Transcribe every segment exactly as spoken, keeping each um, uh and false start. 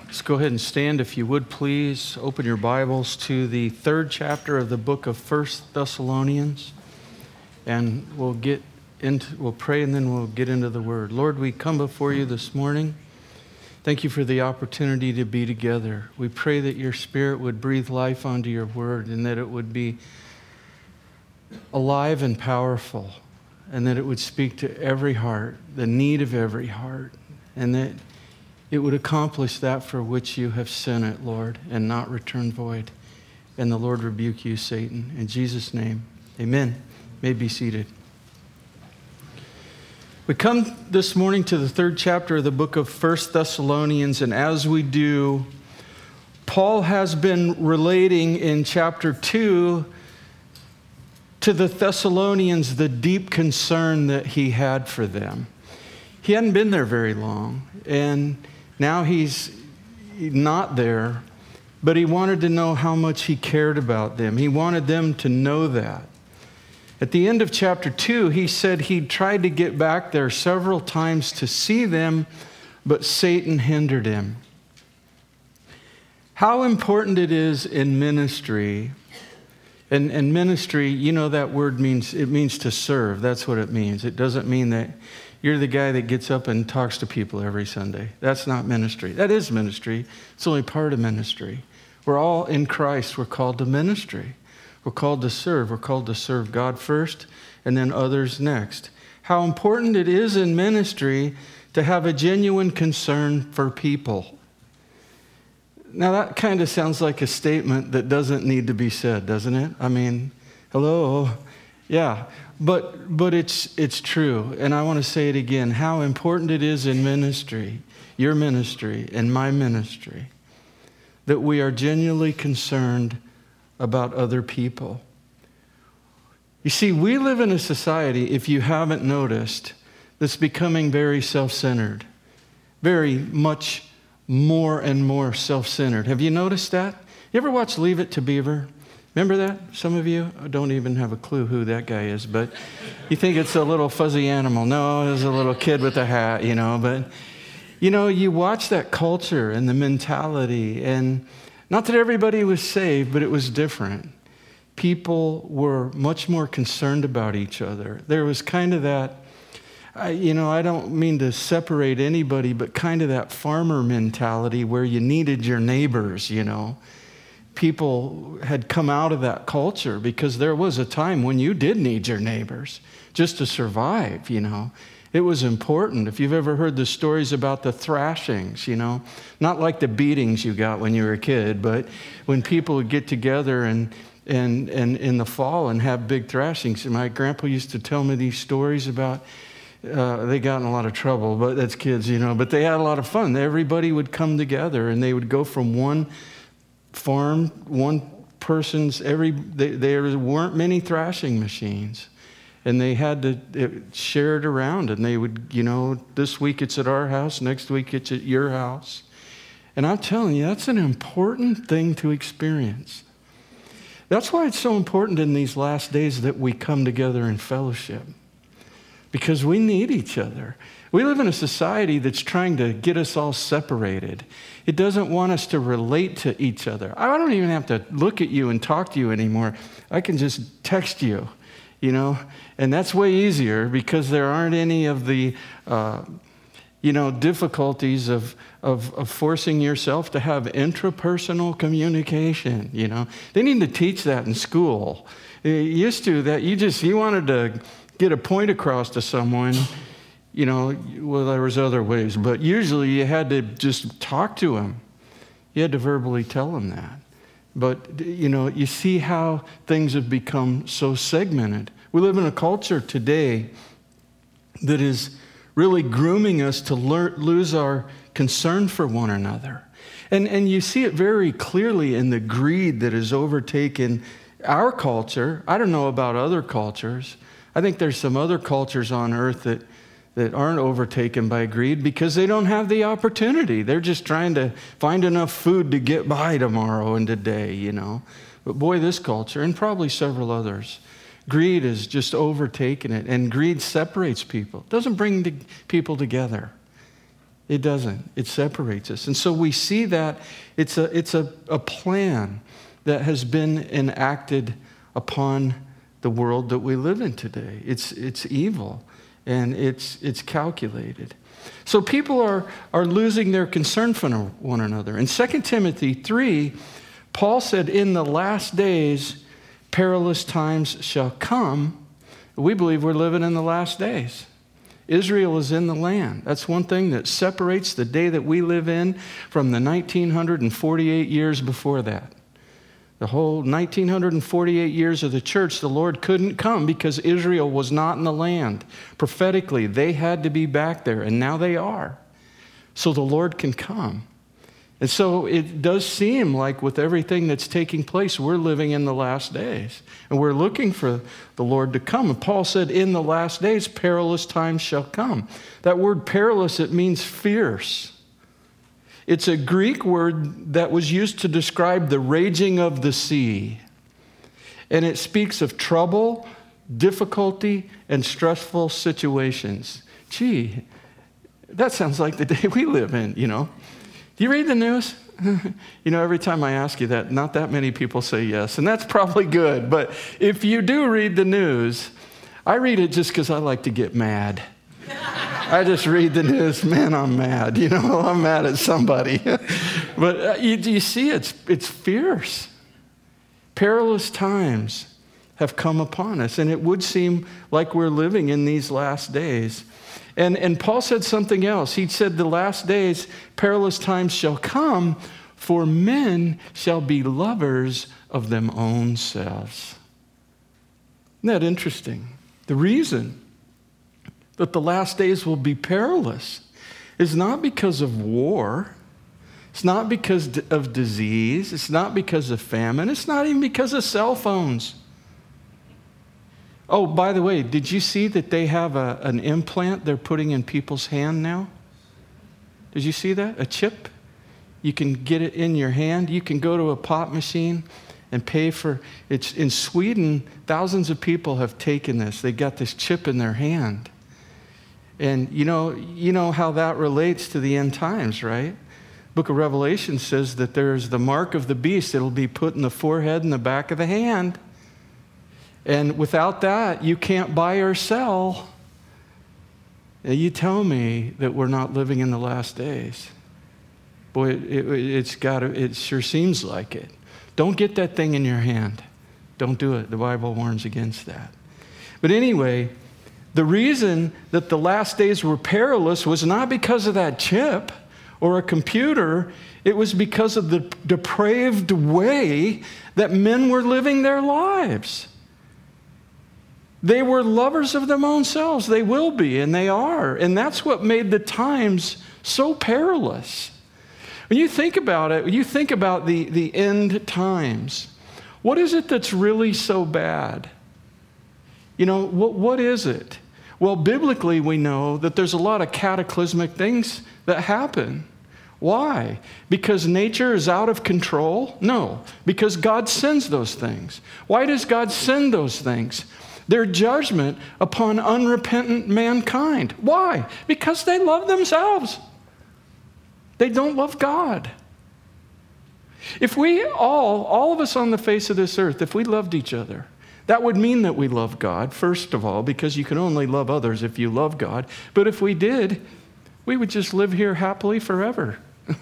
Let's go ahead and stand, if you would, please. Open your Bibles to the third chapter of the book of First Thessalonians, and we'll get into, we'll pray and then we'll get into the Word. Lord, we come before you this morning. Thank you for the opportunity to be together. We pray that your Spirit would breathe life onto your Word and that it would be alive and powerful, and that it would speak to every heart, the need of every heart, and that it would accomplish that for which you have sent it, Lord, and not return void. And the Lord rebuke you, Satan. In Jesus' name, amen. You may be seated. We come this morning to the third chapter of the book of First Thessalonians, and as we do, Paul has been relating in chapter two to the Thessalonians the deep concern that he had for them. He hadn't been there very long, and now he's not there, but he wanted to know how much he cared about them. He wanted them to know that. At the end of chapter two, he said he'd tried to get back there several times to see them, but Satan hindered him. How important it is in ministry, and, and ministry, you know that word means, it means to serve. That's what it means. It doesn't mean that you're the guy that gets up and talks to people every Sunday. That's not ministry. That is ministry. It's only part of ministry. We're all in Christ. We're called to ministry. We're called to serve. We're called to serve God first and then others next. How important it is in ministry to have a genuine concern for people. Now that kind of sounds like a statement that doesn't need to be said, doesn't it? I mean, hello, yeah. But but it's it's true, and I want to say it again, how important it is in ministry, your ministry and my ministry, that we are genuinely concerned about other people. You see, we live in a society, if you haven't noticed, that's becoming very self-centered, very much more and more self-centered. Have you noticed that? You ever watch Leave It to Beaver? Remember that? Some of you don't even have a clue who that guy is, but you think it's a little fuzzy animal. No, it's a little kid with a hat, you know. But, you know, you watch that culture and the mentality, and not that everybody was saved, but it was different. People were much more concerned about each other. There was kind of that, I, you know, I don't mean to separate anybody, but kind of that farmer mentality where you needed your neighbors, you know. People had come out of that culture because there was a time when you did need your neighbors just to survive, you know. It was important. If you've ever heard the stories about the thrashings, you know, not like the beatings you got when you were a kid, but when people would get together and and and in the fall and have big thrashings. My grandpa used to tell me these stories about, uh, they got in a lot of trouble, but that's kids, you know, but they had a lot of fun. Everybody would come together and they would go from one farm, one person's, every, they, there weren't many thrashing machines. And they had to it, share it around. And they would, you know, this week it's at our house, next week it's at your house. And I'm telling you, that's an important thing to experience. That's why it's so important in these last days that we come together in fellowship. Because we need each other. We live in a society that's trying to get us all separated. It doesn't want us to relate to each other. I don't even have to look at you and talk to you anymore. I can just text you, you know, and that's way easier because there aren't any of the, uh, you know, difficulties of, of, of forcing yourself to have intrapersonal communication, you know. They need to teach that in school. It used to that you just, you wanted to get a point across to someone. You know, well, there was other ways, but usually you had to just talk to him. You had to verbally tell him that. But, you know, you see how things have become so segmented. We live in a culture today that is really grooming us to lear- lose our concern for one another. And, and you see it very clearly in the greed that has overtaken our culture. I don't know about other cultures. I think there's some other cultures on earth that that aren't overtaken by greed because they don't have the opportunity. They're just trying to find enough food to get by tomorrow and today, you know. But boy, this culture, and probably several others, greed has just overtaken it, and greed separates people. It doesn't bring the people together. It doesn't. It separates us. And so we see that it's a, it's a, a plan that has been enacted upon the world that we live in today. It's, it's evil, and it's, it's calculated. So people are, are losing their concern for one another. In Second Timothy three, Paul said, in the last days, perilous times shall come. We believe we're living in the last days. Israel is in the land. That's one thing that separates the day that we live in from the nineteen forty-eight years before that. The whole nineteen forty-eight years of the church, the Lord couldn't come because Israel was not in the land. Prophetically, they had to be back there, and now they are. So the Lord can come. And so it does seem like with everything that's taking place, we're living in the last days. And we're looking for the Lord to come. And Paul said, in the last days, perilous times shall come. That word perilous, it means fierce. It's a Greek word that was used to describe the raging of the sea. And it speaks of trouble, difficulty, and stressful situations. Gee, that sounds like the day we live in, you know. Do you read the news? You know, every time I ask you that, not that many people say yes, and that's probably good. But if you do read the news, I read it just because I like to get mad. I just read the news, man, I'm mad. You know, I'm mad at somebody. But uh, you, you see, it's it's fierce. Perilous times have come upon us, and it would seem like we're living in these last days. And, and Paul said something else. He said, the last days, perilous times shall come, for men shall be lovers of them own selves. Isn't that interesting? The reason that the last days will be perilous is not because of war. It's not because of disease. It's not because of famine. It's not even because of cell phones. Oh, by the way, did you see that they have a, an implant they're putting in people's hand now? Did you see that? A chip? You can get it in your hand. You can go to a pop machine and pay for it. In Sweden, thousands of people have taken this. They got this chip in their hand. And you know, you know how that relates to the end times, right? Book of Revelation says that there's the mark of the beast. It'll be put in the forehead and the back of the hand. And without that, you can't buy or sell. You tell me that we're not living in the last days. Boy, it, it, it's got to, it sure seems like it. Don't get that thing in your hand. Don't do it. The Bible warns against that. But anyway, the reason that the last days were perilous was not because of that chip or a computer. It was because of the depraved way that men were living their lives. They were lovers of their own selves. They will be, and they are. And that's what made the times so perilous. When you think about it, when you think about the, the end times, what is it that's really so bad? You know, what, what is it? Well, biblically, we know that there's a lot of cataclysmic things that happen. Why? Because nature is out of control? No, because God sends those things. Why does God send those things? Their judgment upon unrepentant mankind. Why? Because they love themselves. They don't love God. If we all, all of us on the face of this earth, if we loved each other, that would mean that we love God, first of all, because you can only love others if you love God. But if we did, we would just live here happily forever.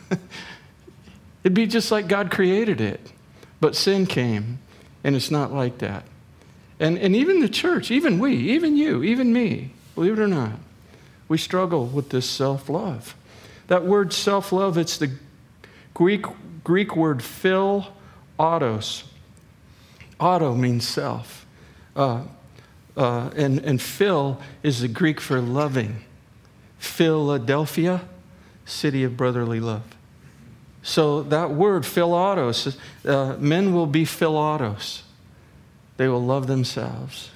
It'd be just like God created it. But sin came, and it's not like that. And, and even the church, even we, even you, even me, believe it or not, we struggle with this self-love. That word self-love, it's the Greek, Greek word phil autos. Auto means self. Uh, uh, and, and phil is the Greek for loving. Philadelphia, city of brotherly love. So that word, philautos, uh, men will be philautos. They will love themselves.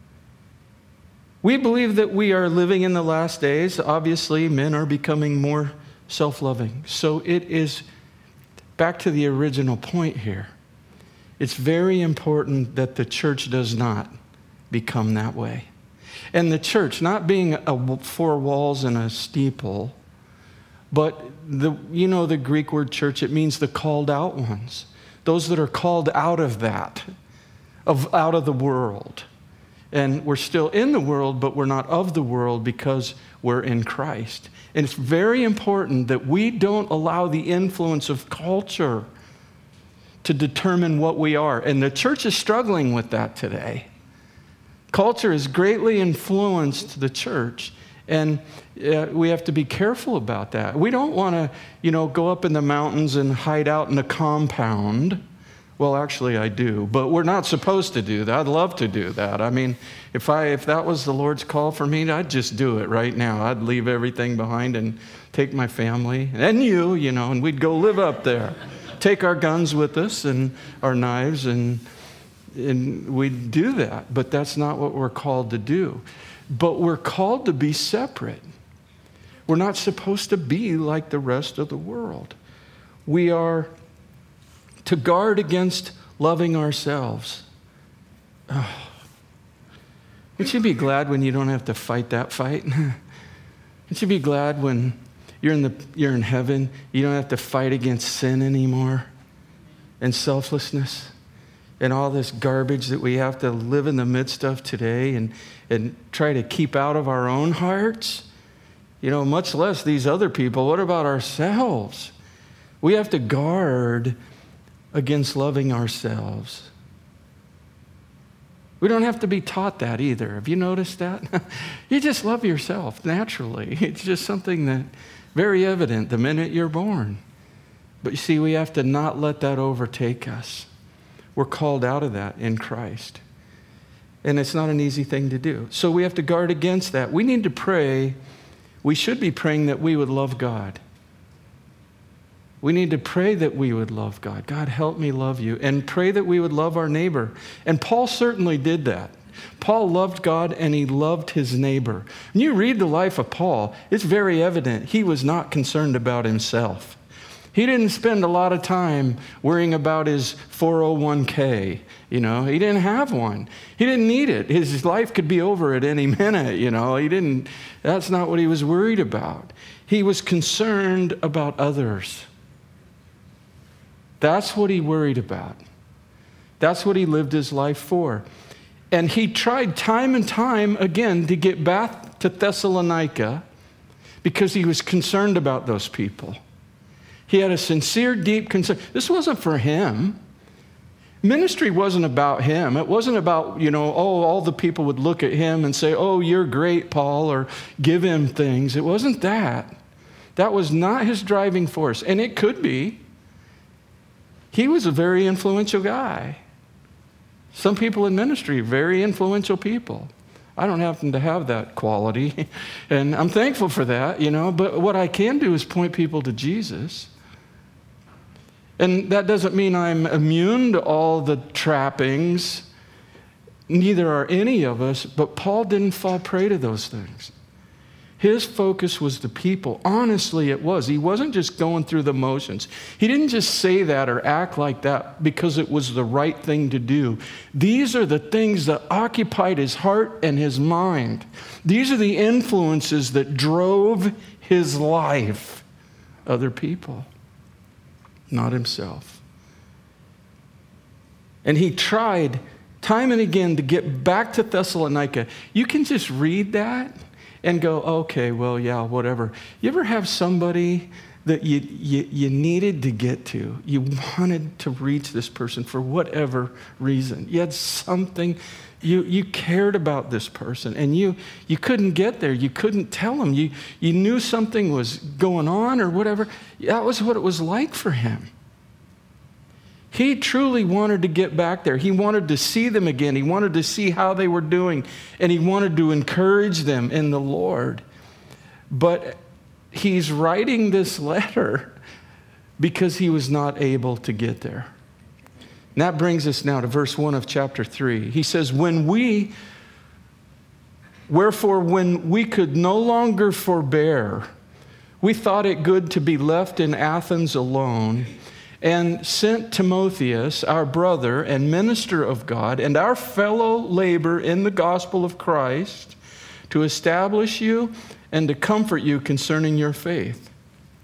We believe that we are living in the last days. Obviously, men are becoming more self-loving. So it is, back to the original point here, it's very important that the church does not become that way. And the church, not being a four walls and a steeple, But the you know the Greek word church, it means the called out ones. Those that are called out of that, of out of the world. And we're still in the world, but we're not of the world because we're in Christ. And it's very important that we don't allow the influence of culture to determine what we are. And the church is struggling with that today. Culture has greatly influenced the church, and uh, we have to be careful about that. We don't want to, you know, go up in the mountains and hide out in a compound. Well, actually, I do, but we're not supposed to do that. I'd love to do that. I mean, if I if that was the Lord's call for me, I'd just do it right now. I'd leave everything behind and take my family and you, you know, and we'd go live up there. Take our guns with us and our knives, and and we'd do that. But that's not what we're called to do. But we're called to be separate. We're not supposed to be like the rest of the world. We are to guard against loving ourselves. Oh. Wouldn't you be glad when you don't have to fight that fight? Wouldn't you be glad when you're in the you're in heaven, you don't have to fight against sin anymore and selflessness and all this garbage that we have to live in the midst of today and, and try to keep out of our own hearts? You know, much less these other people. What about ourselves? We have to guard against loving ourselves. We don't have to be taught that either. Have you noticed that? You just love yourself naturally. It's just something that very evident the minute you're born. But you see, we have to not let that overtake us. We're called out of that in Christ. And it's not an easy thing to do. So we have to guard against that. We need to pray. We should be praying that we would love God. We need to pray that we would love God. God, help me love you. And pray that we would love our neighbor. And Paul certainly did that. Paul loved God and he loved his neighbor. When you read the life of Paul, it's very evident he was not concerned about himself. He didn't spend a lot of time worrying about his four oh one k. You know, he didn't have one. He didn't need it. His life could be over at any minute, you know. He didn't, that's not what he was worried about. He was concerned about others. That's what he worried about. That's what he lived his life for. And he tried time and time again to get back to Thessalonica because he was concerned about those people. He had a sincere, deep concern. This wasn't for him. Ministry wasn't about him. It wasn't about, you know, oh, all the people would look at him and say, oh, you're great, Paul, or give him things. It wasn't that. That was not his driving force. And it could be. He was a very influential guy. Some people in ministry, very influential people. I don't happen to have that quality, and I'm thankful for that, you know, but what I can do is point people to Jesus. And that doesn't mean I'm immune to all the trappings. Neither are any of us, but Paul didn't fall prey to those things. His focus was the people. Honestly, it was. He wasn't just going through the motions. He didn't just say that or act like that because it was the right thing to do. These are the things that occupied his heart and his mind. These are the influences that drove his life. Other people, not himself. And he tried time and again to get back to Thessalonica. You can just read that and go, okay, well, yeah, whatever. You ever have somebody that you, you, you needed to get to? You wanted to reach this person for whatever reason. You had something, you, you cared about this person, and you, you couldn't get there. You couldn't tell them. You, you knew something was going on or whatever. That was what it was like for him. He truly wanted to get back there. He wanted to see them again. He wanted to see how they were doing, and he wanted to encourage them in the Lord. But he's writing this letter because he was not able to get there. And that brings us now to verse one of chapter three. He says, when we, wherefore when we could no longer forbear, we thought it good to be left in Athens alone, and sent Timotheus, our brother and minister of God, and our fellow laborer in the gospel of Christ, to establish you and to comfort you concerning your faith.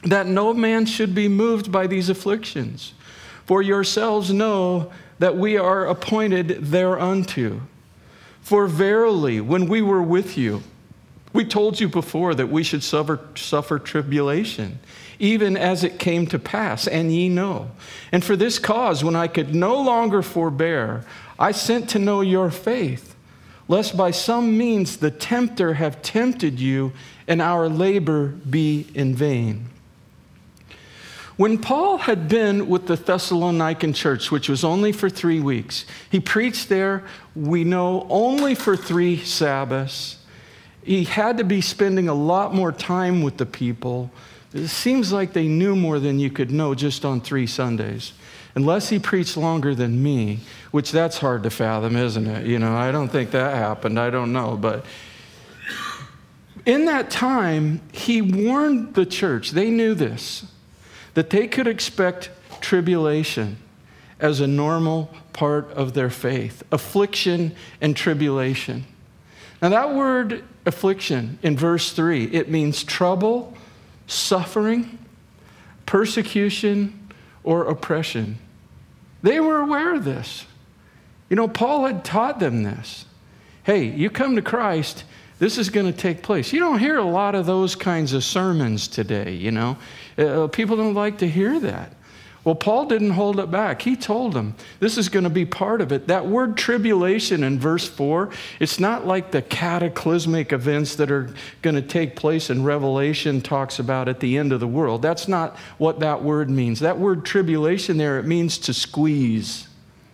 that no man should be moved by these afflictions. For yourselves know that we are appointed thereunto. For verily, when we were with you, we told you before that we should suffer, suffer tribulation, even as it came to pass, and ye know. And for this cause, when I could no longer forbear, I sent to know your faith, lest by some means the tempter have tempted you, and our labor be in vain. When Paul had been with the Thessalonican church, which was only for three weeks, he preached there, we know, only for three Sabbaths. He had to be spending a lot more time with the people. It seems like they knew more than you could know just on three Sundays. Unless he preached longer than me, which that's hard to fathom, isn't it? You know, I don't think that happened. I don't know. But in that time, he warned the church. They knew this, that they could expect tribulation as a normal part of their faith, affliction and tribulation. Now that word affliction in verse three, it means trouble, suffering, persecution, or oppression. They were aware of this. You know, Paul had taught them this. Hey, you come to Christ, this is going to take place. You don't hear a lot of those kinds of sermons today, you know. Uh, people don't like to hear that. Well, Paul didn't hold it back. He told them this is going to be part of it. That word tribulation in verse four, it's not like the cataclysmic events that are going to take place in Revelation talks about at the end of the world. That's not what that word means. That word tribulation there, it means to squeeze.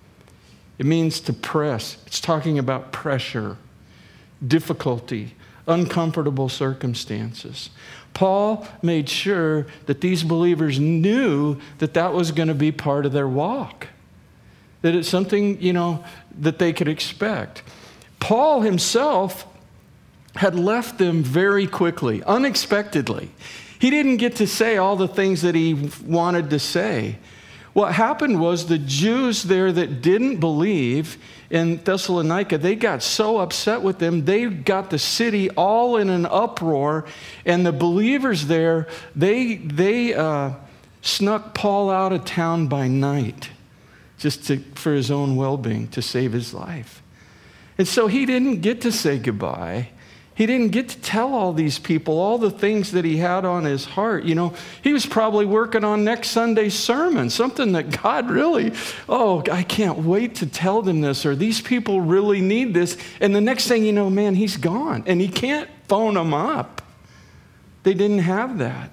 It means to press. It's talking about pressure, difficulty, uncomfortable circumstances. Paul made sure that these believers knew that that was going to be part of their walk, that it's something, you know, that they could expect. Paul himself had left them very quickly, unexpectedly. He didn't get to say all the things that he wanted to say. What happened was the Jews there that didn't believe in Thessalonica, they got so upset with them, they got the city all in an uproar, and the believers there, they, they uh, snuck Paul out of town by night just to, for his own well-being, to save his life. And so he didn't get to say goodbye. He didn't get to tell all these people all the things that he had on his heart. You know, he was probably working on next Sunday's sermon, something that God really, oh, I can't wait to tell them this, or these people really need this. And the next thing you know, man, he's gone, and he can't phone them up. They didn't have that.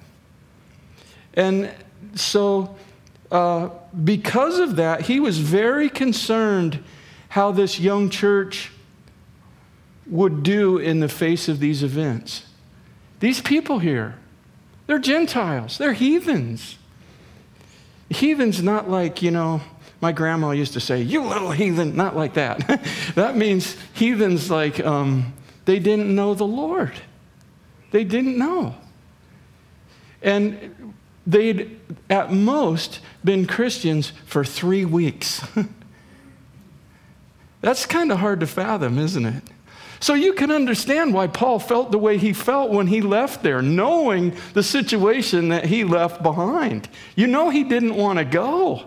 And so uh, because of that, he was very concerned how this young church would do in the face of these events. These people here, they're Gentiles, they're heathens. Heathens not like, you know, my grandma used to say, you little heathen, not like that. That means heathens like um, they didn't know the Lord. They didn't know. And they'd at most been Christians for three weeks. That's kind of hard to fathom, isn't it? So you can understand why Paul felt the way he felt when he left there, knowing the situation that he left behind. You know he didn't want to go.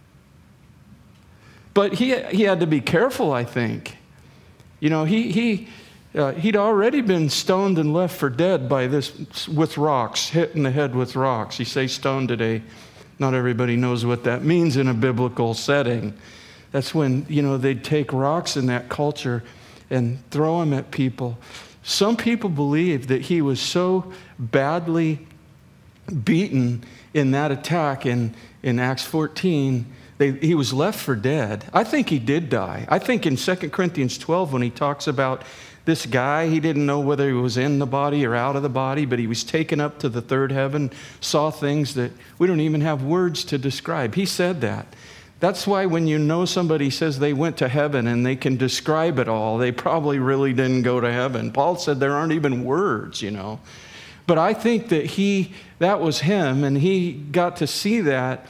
But he, he had to be careful, I think. You know, he, he, uh, he'd already been stoned and left for dead by this, with rocks, hit in the head with rocks. You say stoned today, not everybody knows what that means in a biblical setting. That's when, you know, they'd take rocks in that culture and throw them at people. Some people believe that he was so badly beaten in that attack in, in Acts fourteen, they, he was left for dead. I think he did die. I think in Second Corinthians twelve, when he talks about this guy, he didn't know whether he was in the body or out of the body, but he was taken up to the third heaven, saw things that we don't even have words to describe. He said that. That's why when you know somebody says they went to heaven and they can describe it all, they probably really didn't go to heaven. Paul said there aren't even words, you know. But I think that he, that was him, and he got to see that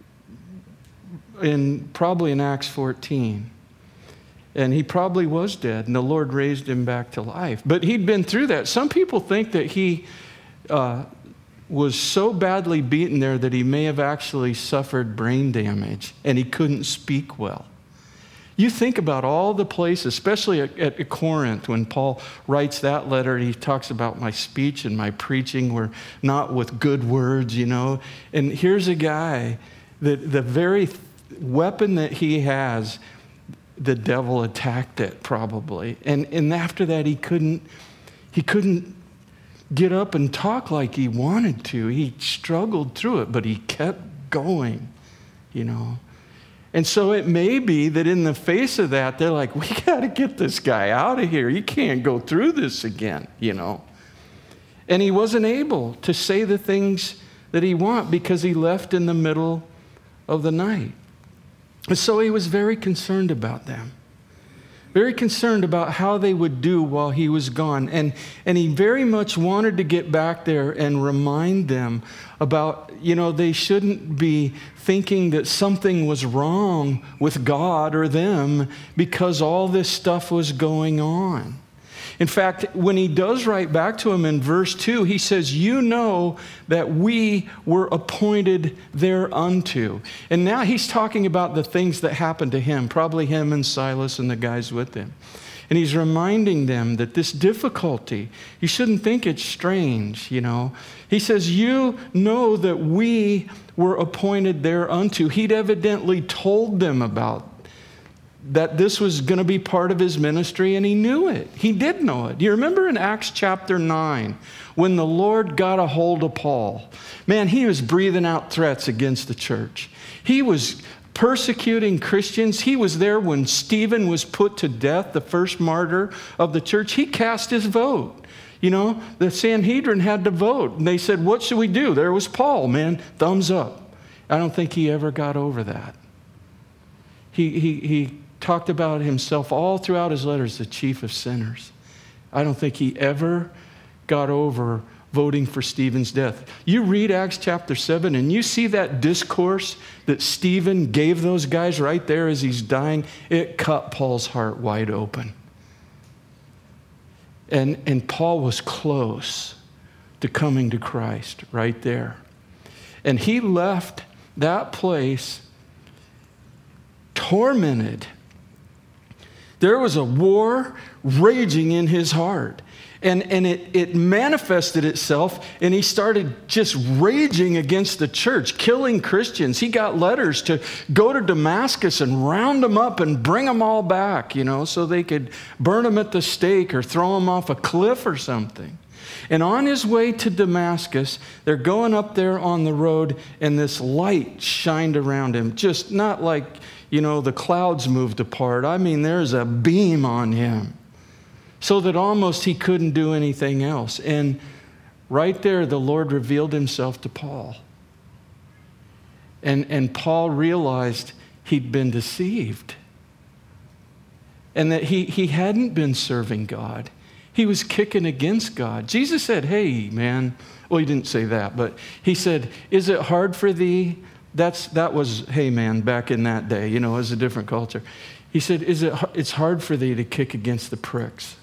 in probably in Acts fourteen. And he probably was dead, and the Lord raised him back to life. But he'd been through that. Some people think that he uh, was so badly beaten there that he may have actually suffered brain damage and he couldn't speak well. You think about all the places, especially at, at Corinth, when Paul writes that letter, he talks about my speech and my preaching were not with good words, you know. And here's a guy that the very weapon that he has, the devil attacked it probably. And and after that, he couldn't, he couldn't get up and talk like he wanted to. He struggled through it, but he kept going, you know. And so it may be that in the face of that, they're like, we got to get this guy out of here. He can't go through this again, you know. And he wasn't able to say the things that he wanted because he left in the middle of the night. And so he was very concerned about them. Very concerned about how they would do while he was gone. And, and he very much wanted to get back there and remind them about, you know, they shouldn't be thinking that something was wrong with God or them because all this stuff was going on. In fact, when he does write back to him in verse two, he says, you know that we were appointed thereunto. And now he's talking about the things that happened to him, probably him and Silas and the guys with him. And he's reminding them that this difficulty, you shouldn't think it's strange, you know. He says, you know that we were appointed thereunto. He'd evidently told them about that this was going to be part of his ministry, and he knew it. He did know it. Do you remember in Acts chapter nine, when the Lord got a hold of Paul? Man, he was breathing out threats against the church. He was persecuting Christians. He was there when Stephen was put to death, the first martyr of the church. He cast his vote. You know, the Sanhedrin had to vote, and they said, what should we do? There was Paul, man, thumbs up. I don't think he ever got over that. He, he, he talked about himself all throughout his letters, the chief of sinners. I don't think he ever got over voting for Stephen's death. You read Acts chapter seven and you see that discourse that Stephen gave those guys right there as he's dying. It cut Paul's heart wide open. And, and Paul was close to coming to Christ right there. And he left that place tormented. There was a war raging in his heart. And, and it, it manifested itself, and he started just raging against the church, killing Christians. He got letters to go to Damascus and round them up and bring them all back, you know, so they could burn them at the stake or throw them off a cliff or something. And on his way to Damascus, they're going up there on the road, and this light shined around him, just not like, you know, the clouds moved apart. I mean, there's a beam on him so that almost he couldn't do anything else. And right there, the Lord revealed himself to Paul. And, and Paul realized he'd been deceived and that he, he hadn't been serving God. He was kicking against God. Jesus said, hey, man. Well, he didn't say that, but he said, is it hard for thee? That's, that was, hey, man, back in that day. You know, it was a different culture. He said, is it, it's hard for thee to kick against the pricks.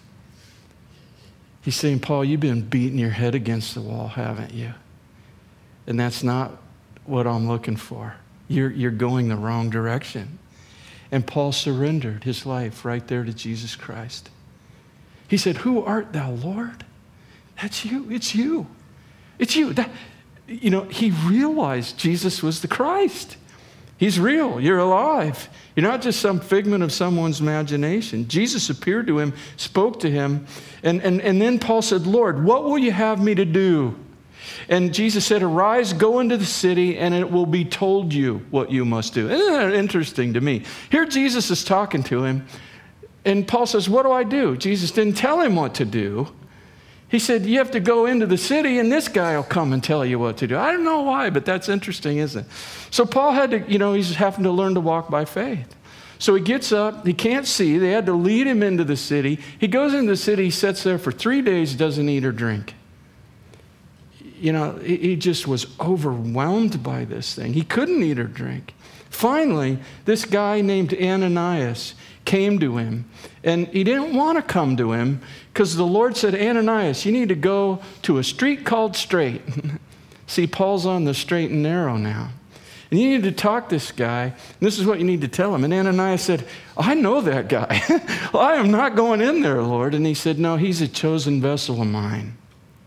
He's saying, Paul, you've been beating your head against the wall, haven't you? And that's not what I'm looking for. You're, you're going the wrong direction. And Paul surrendered his life right there to Jesus Christ. He said, who art thou, Lord? That's you. It's you. It's you. That, you know, he realized Jesus was the Christ. He's real. You're alive. You're not just some figment of someone's imagination. Jesus appeared to him, spoke to him, and, and, and then Paul said, Lord, what will you have me to do? And Jesus said, arise, go into the city, and it will be told you what you must do. Isn't that interesting to me? Here Jesus is talking to him, and Paul says, what do I do? Jesus didn't tell him what to do. He said, you have to go into the city and this guy will come and tell you what to do. I don't know why, but that's interesting, isn't it? So Paul had to, you know, he's having to learn to walk by faith. So he gets up, he can't see. They had to lead him into the city. He goes into the city, he sits there for three days, doesn't eat or drink. you know, he, he just was overwhelmed by this thing. He couldn't eat or drink. Finally, this guy named Ananias came to him. And he didn't want to come to him because the Lord said, Ananias, you need to go to a street called Straight. See, Paul's on the straight and narrow now. And you need to talk to this guy. And this is what you need to tell him. And Ananias said, I know that guy. Well, I am not going in there, Lord. And he said, no, he's a chosen vessel of mine.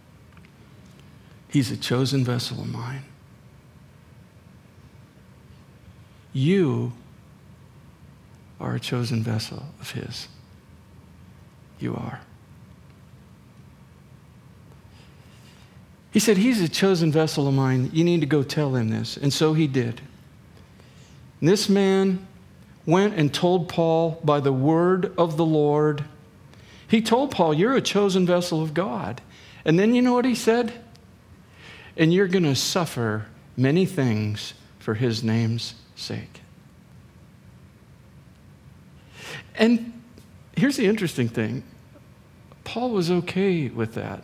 He's a chosen vessel of mine. You are a chosen vessel of his. You are. He said, he's a chosen vessel of mine. You need to go tell him this. And so he did. And this man went and told Paul by the word of the Lord. He told Paul, you're a chosen vessel of God. And then you know what he said? And you're going to suffer many things for his name's sake. And here's the interesting thing. Paul was okay with that.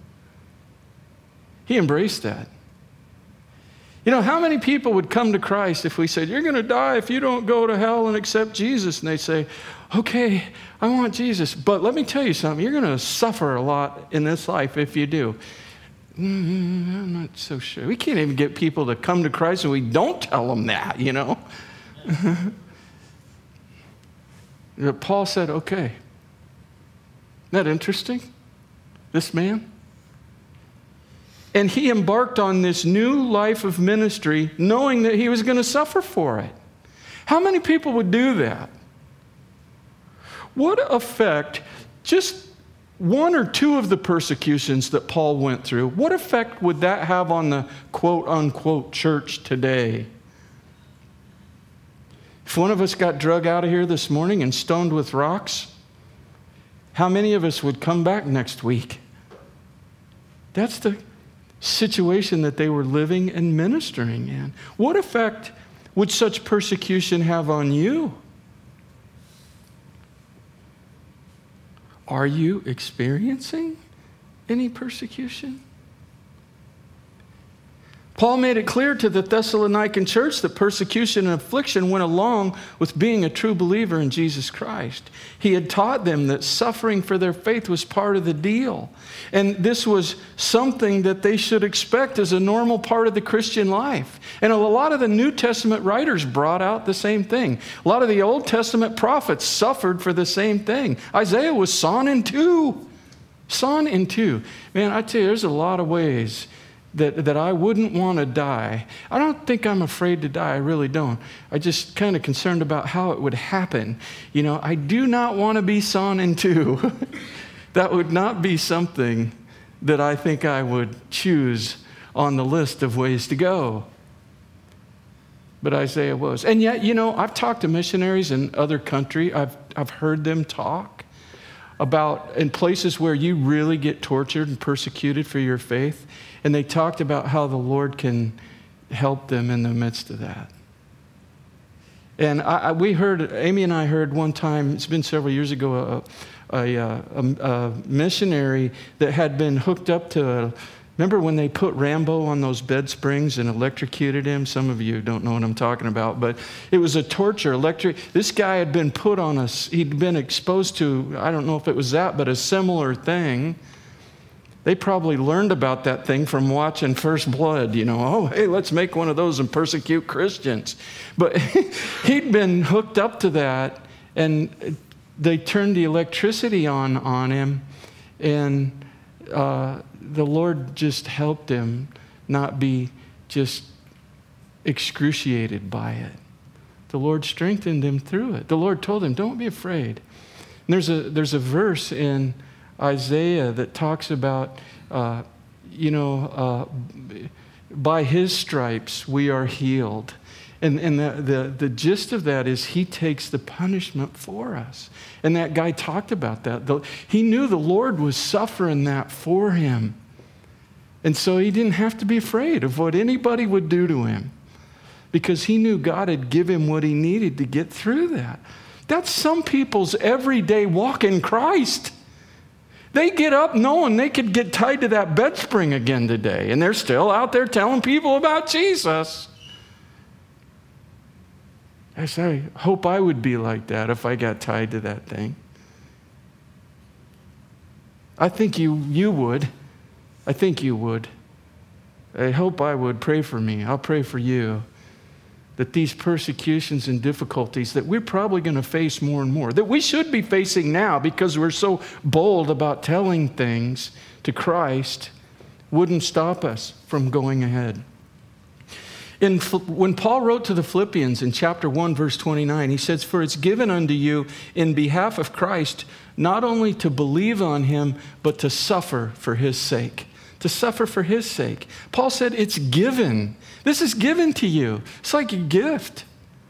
He embraced that. You know, how many people would come to Christ if we said, you're going to die if you don't go to hell and accept Jesus? And they say, okay, I want Jesus. But let me tell you something. You're going to suffer a lot in this life if you do. Mm, I'm not so sure. We can't even get people to come to Christ and we don't tell them that, you know. Paul said, okay. Isn't that interesting? This man? And he embarked on this new life of ministry knowing that he was going to suffer for it. How many people would do that? What effect, just one or two of the persecutions that Paul went through, what effect would that have on the quote-unquote church today? If one of us got drug out of here this morning and stoned with rocks, how many of us would come back next week? That's the situation that they were living and ministering in. What effect would such persecution have on you? Are you experiencing any persecution? Paul made it clear to the Thessalonican church that persecution and affliction went along with being a true believer in Jesus Christ. He had taught them that suffering for their faith was part of the deal. And this was something that they should expect as a normal part of the Christian life. And a lot of the New Testament writers brought out the same thing. A lot of the Old Testament prophets suffered for the same thing. Isaiah was sawn in two. Sawn in two. Man, I tell you, there's a lot of ways that, that I wouldn't want to die. I don't think I'm afraid to die. I really don't. I'm just kind of concerned about how it would happen. You know, I do not want to be sawn in two. That would not be something that I think I would choose on the list of ways to go. But Isaiah was. And yet, you know, I've talked to missionaries in other countries. I've, I've heard them talk about in places where you really get tortured and persecuted for your faith. And they talked about how the Lord can help them in the midst of that. And I, I, we heard, Amy and I heard one time, it's been several years ago, a, a, a, a missionary that had been hooked up to a, remember when they put Rambo on those bed springs and electrocuted him? Some of you don't know what I'm talking about, but it was a torture. Electric. This guy had been put on a, he'd been exposed to, I don't know if it was that, but a similar thing. They probably learned about that thing from watching First Blood, you know, oh, hey, let's make one of those and persecute Christians. But he'd been hooked up to that, and they turned the electricity on on him, and uh, the Lord just helped him not be just excruciated by it. The Lord strengthened him through it. The Lord told him, don't be afraid. And there's a there's a verse in Isaiah that talks about, uh, you know, uh, by his stripes we are healed. And, and the, the, the gist of that is he takes the punishment for us. And that guy talked about that. The, he knew the Lord was suffering that for him. And so he didn't have to be afraid of what anybody would do to him, because he knew God had given him what he needed to get through that. That's some people's everyday walk in Christ. They get up knowing they could get tied to that bed spring again today, and they're still out there telling people about Jesus. I say, I hope I would be like that if I got tied to that thing. I think you, you would. I think you would. I hope I would. Pray for me. I'll pray for you. That these persecutions and difficulties that we're probably going to face more and more, that we should be facing now because we're so bold about telling things to Christ, wouldn't stop us from going ahead. In, when Paul wrote to the Philippians in chapter one, verse twenty-nine, he says, "For it's given unto you in behalf of Christ, not only to believe on him, but to suffer for his sake." To suffer for his sake. Paul said it's given. This is given to you. It's like a gift.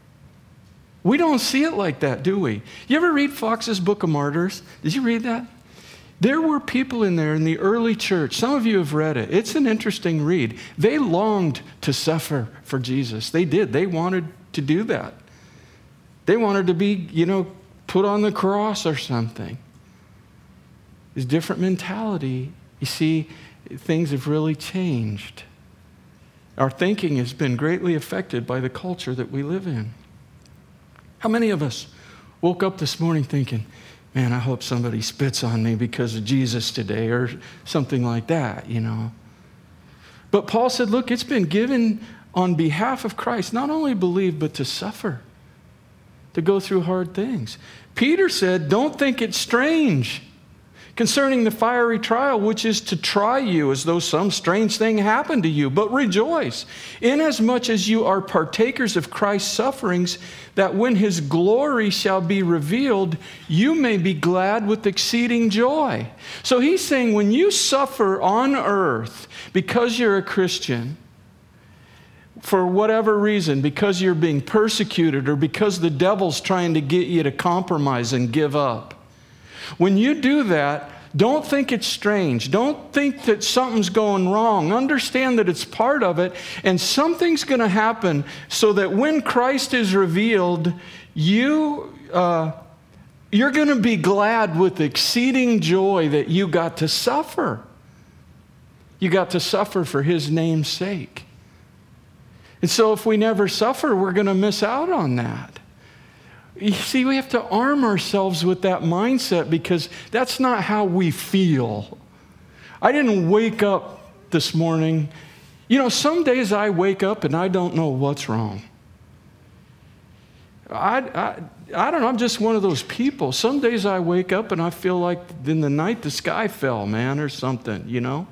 We don't see it like that, do we? You ever read Fox's Book of Martyrs? Did you read that? There were people in there in the early church. Some of you have read it. It's an interesting read. They longed to suffer for Jesus. They did. They wanted to do that. They wanted to be, you know, put on the cross or something. It's a different mentality. You see, things have really changed. Our thinking has been greatly affected by the culture that we live in. How many of us woke up this morning thinking, man, I hope somebody spits on me because of Jesus today, or something like that, you know? But Paul said, look, it's been given on behalf of Christ, not only believe, but to suffer, to go through hard things. Peter said, don't think it's strange concerning the fiery trial, which is to try you as though some strange thing happened to you. But rejoice, inasmuch as you are partakers of Christ's sufferings, that when his glory shall be revealed, you may be glad with exceeding joy. So he's saying when you suffer on earth because you're a Christian, for whatever reason, because you're being persecuted or because the devil's trying to get you to compromise and give up, when you do that, don't think it's strange. Don't think that something's going wrong. Understand that it's part of it, and something's going to happen so that when Christ is revealed, you, uh, you're going to be glad with exceeding joy that you got to suffer. You got to suffer for his name's sake. And so if we never suffer, we're going to miss out on that. You see, we have to arm ourselves with that mindset because that's not how we feel. I didn't wake up this morning. You know, some days I wake up and I don't know what's wrong. I, I, I don't know, I'm just one of those people. Some days I wake up and I feel like in the night the sky fell, man, or something, you know?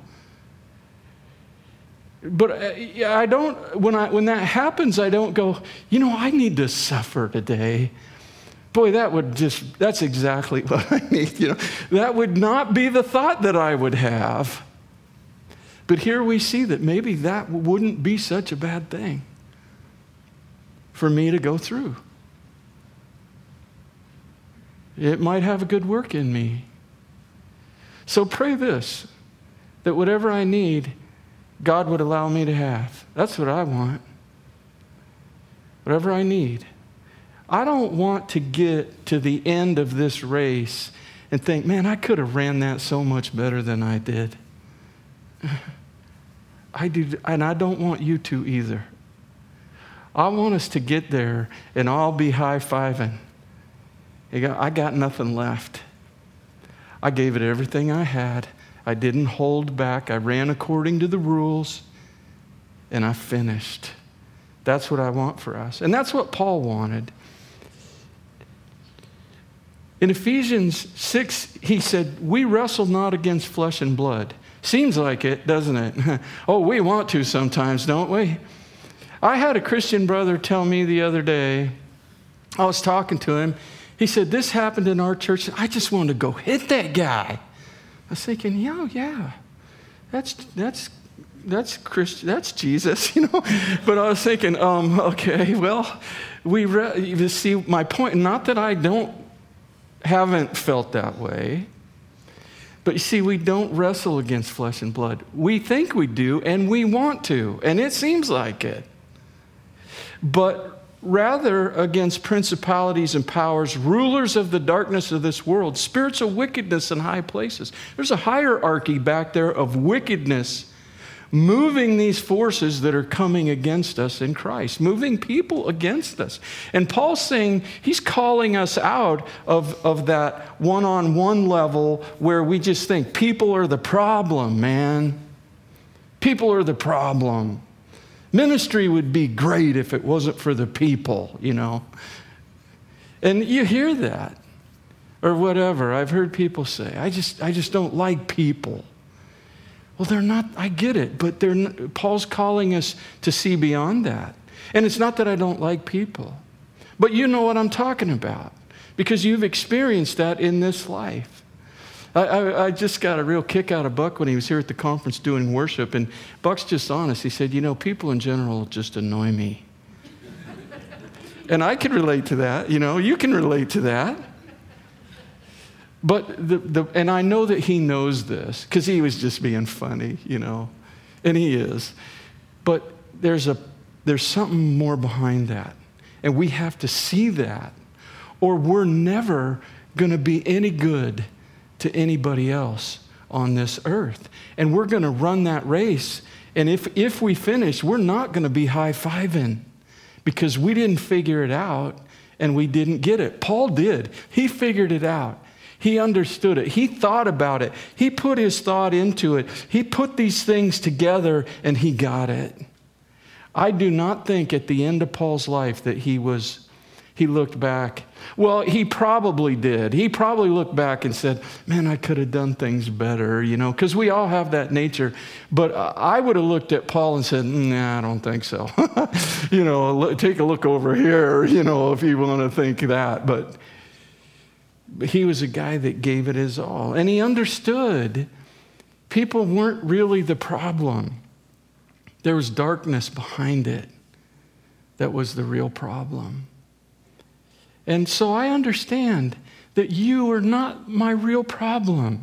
But I don't, when, I, when that happens, I don't go, you know, I need to suffer today. Boy, that would just, that's exactly what I need. You know, that would not be the thought that I would have. But here we see that maybe that wouldn't be such a bad thing for me to go through. It might have a good work in me. So pray this, that whatever I need, God would allow me to have. That's what I want. Whatever I need. I don't want to get to the end of this race and think, man, I could have ran that so much better than I did. I do, and I don't want you to either. I want us to get there and all be high-fiving. I got nothing left. I gave it everything I had. I didn't hold back. I ran according to the rules, and I finished. That's what I want for us. And that's what Paul wanted. In Ephesians six, he said, we wrestle not against flesh and blood. Seems like it, doesn't it? Oh, we want to sometimes, don't we? I had a Christian brother tell me the other day, I was talking to him, he said, this happened in our church, and I just wanted to go hit that guy. I was thinking, yeah, yeah, that's that's that's Christ, that's Jesus, you know. But I was thinking, um, okay, well, we re- you see my point. Not that I don't haven't felt that way, but you see, we don't wrestle against flesh and blood. We think we do, and we want to, and it seems like it. But rather against principalities and powers, rulers of the darkness of this world, spiritual wickedness in high places. There's a hierarchy back there of wickedness moving these forces that are coming against us in Christ, moving people against us. And Paul's saying, he's calling us out of, of that one-on-one level where we just think people are the problem, man. People are the problem. Ministry would be great if it wasn't for the people, you know. And you hear that, or whatever. I've heard people say, I just, I just don't like people. Well, they're not, I get it, but they're not, Paul's calling us to see beyond that. And it's not that I don't like people, but you know what I'm talking about because you've experienced that in this life. I, I, I just got a real kick out of Buck when he was here at the conference doing worship, and Buck's just honest. He said, you know, people in general just annoy me. And I can relate to that, you know, you can relate to that. But the, the and I know that he knows this because he was just being funny, you know, and he is. But there's a there's something more behind that, and we have to see that, or we're never going to be any good to anybody else on this earth. And we're going to run that race, and if if we finish, we're not going to be high-fiving because we didn't figure it out and we didn't get it. Paul did. He figured it out. He understood it. He thought about it. He put his thought into it. He put these things together and he got it. I do not think at the end of Paul's life that he was, he looked back. Well, he probably did. He probably looked back and said, man, I could have done things better, you know, because we all have that nature. But I would have looked at Paul and said, nah, I don't think so. you know, take a look over here, you know, if you want to think that. But he was a guy that gave it his all. And he understood people weren't really the problem. There was darkness behind it that was the real problem. And so I understand that you are not my real problem.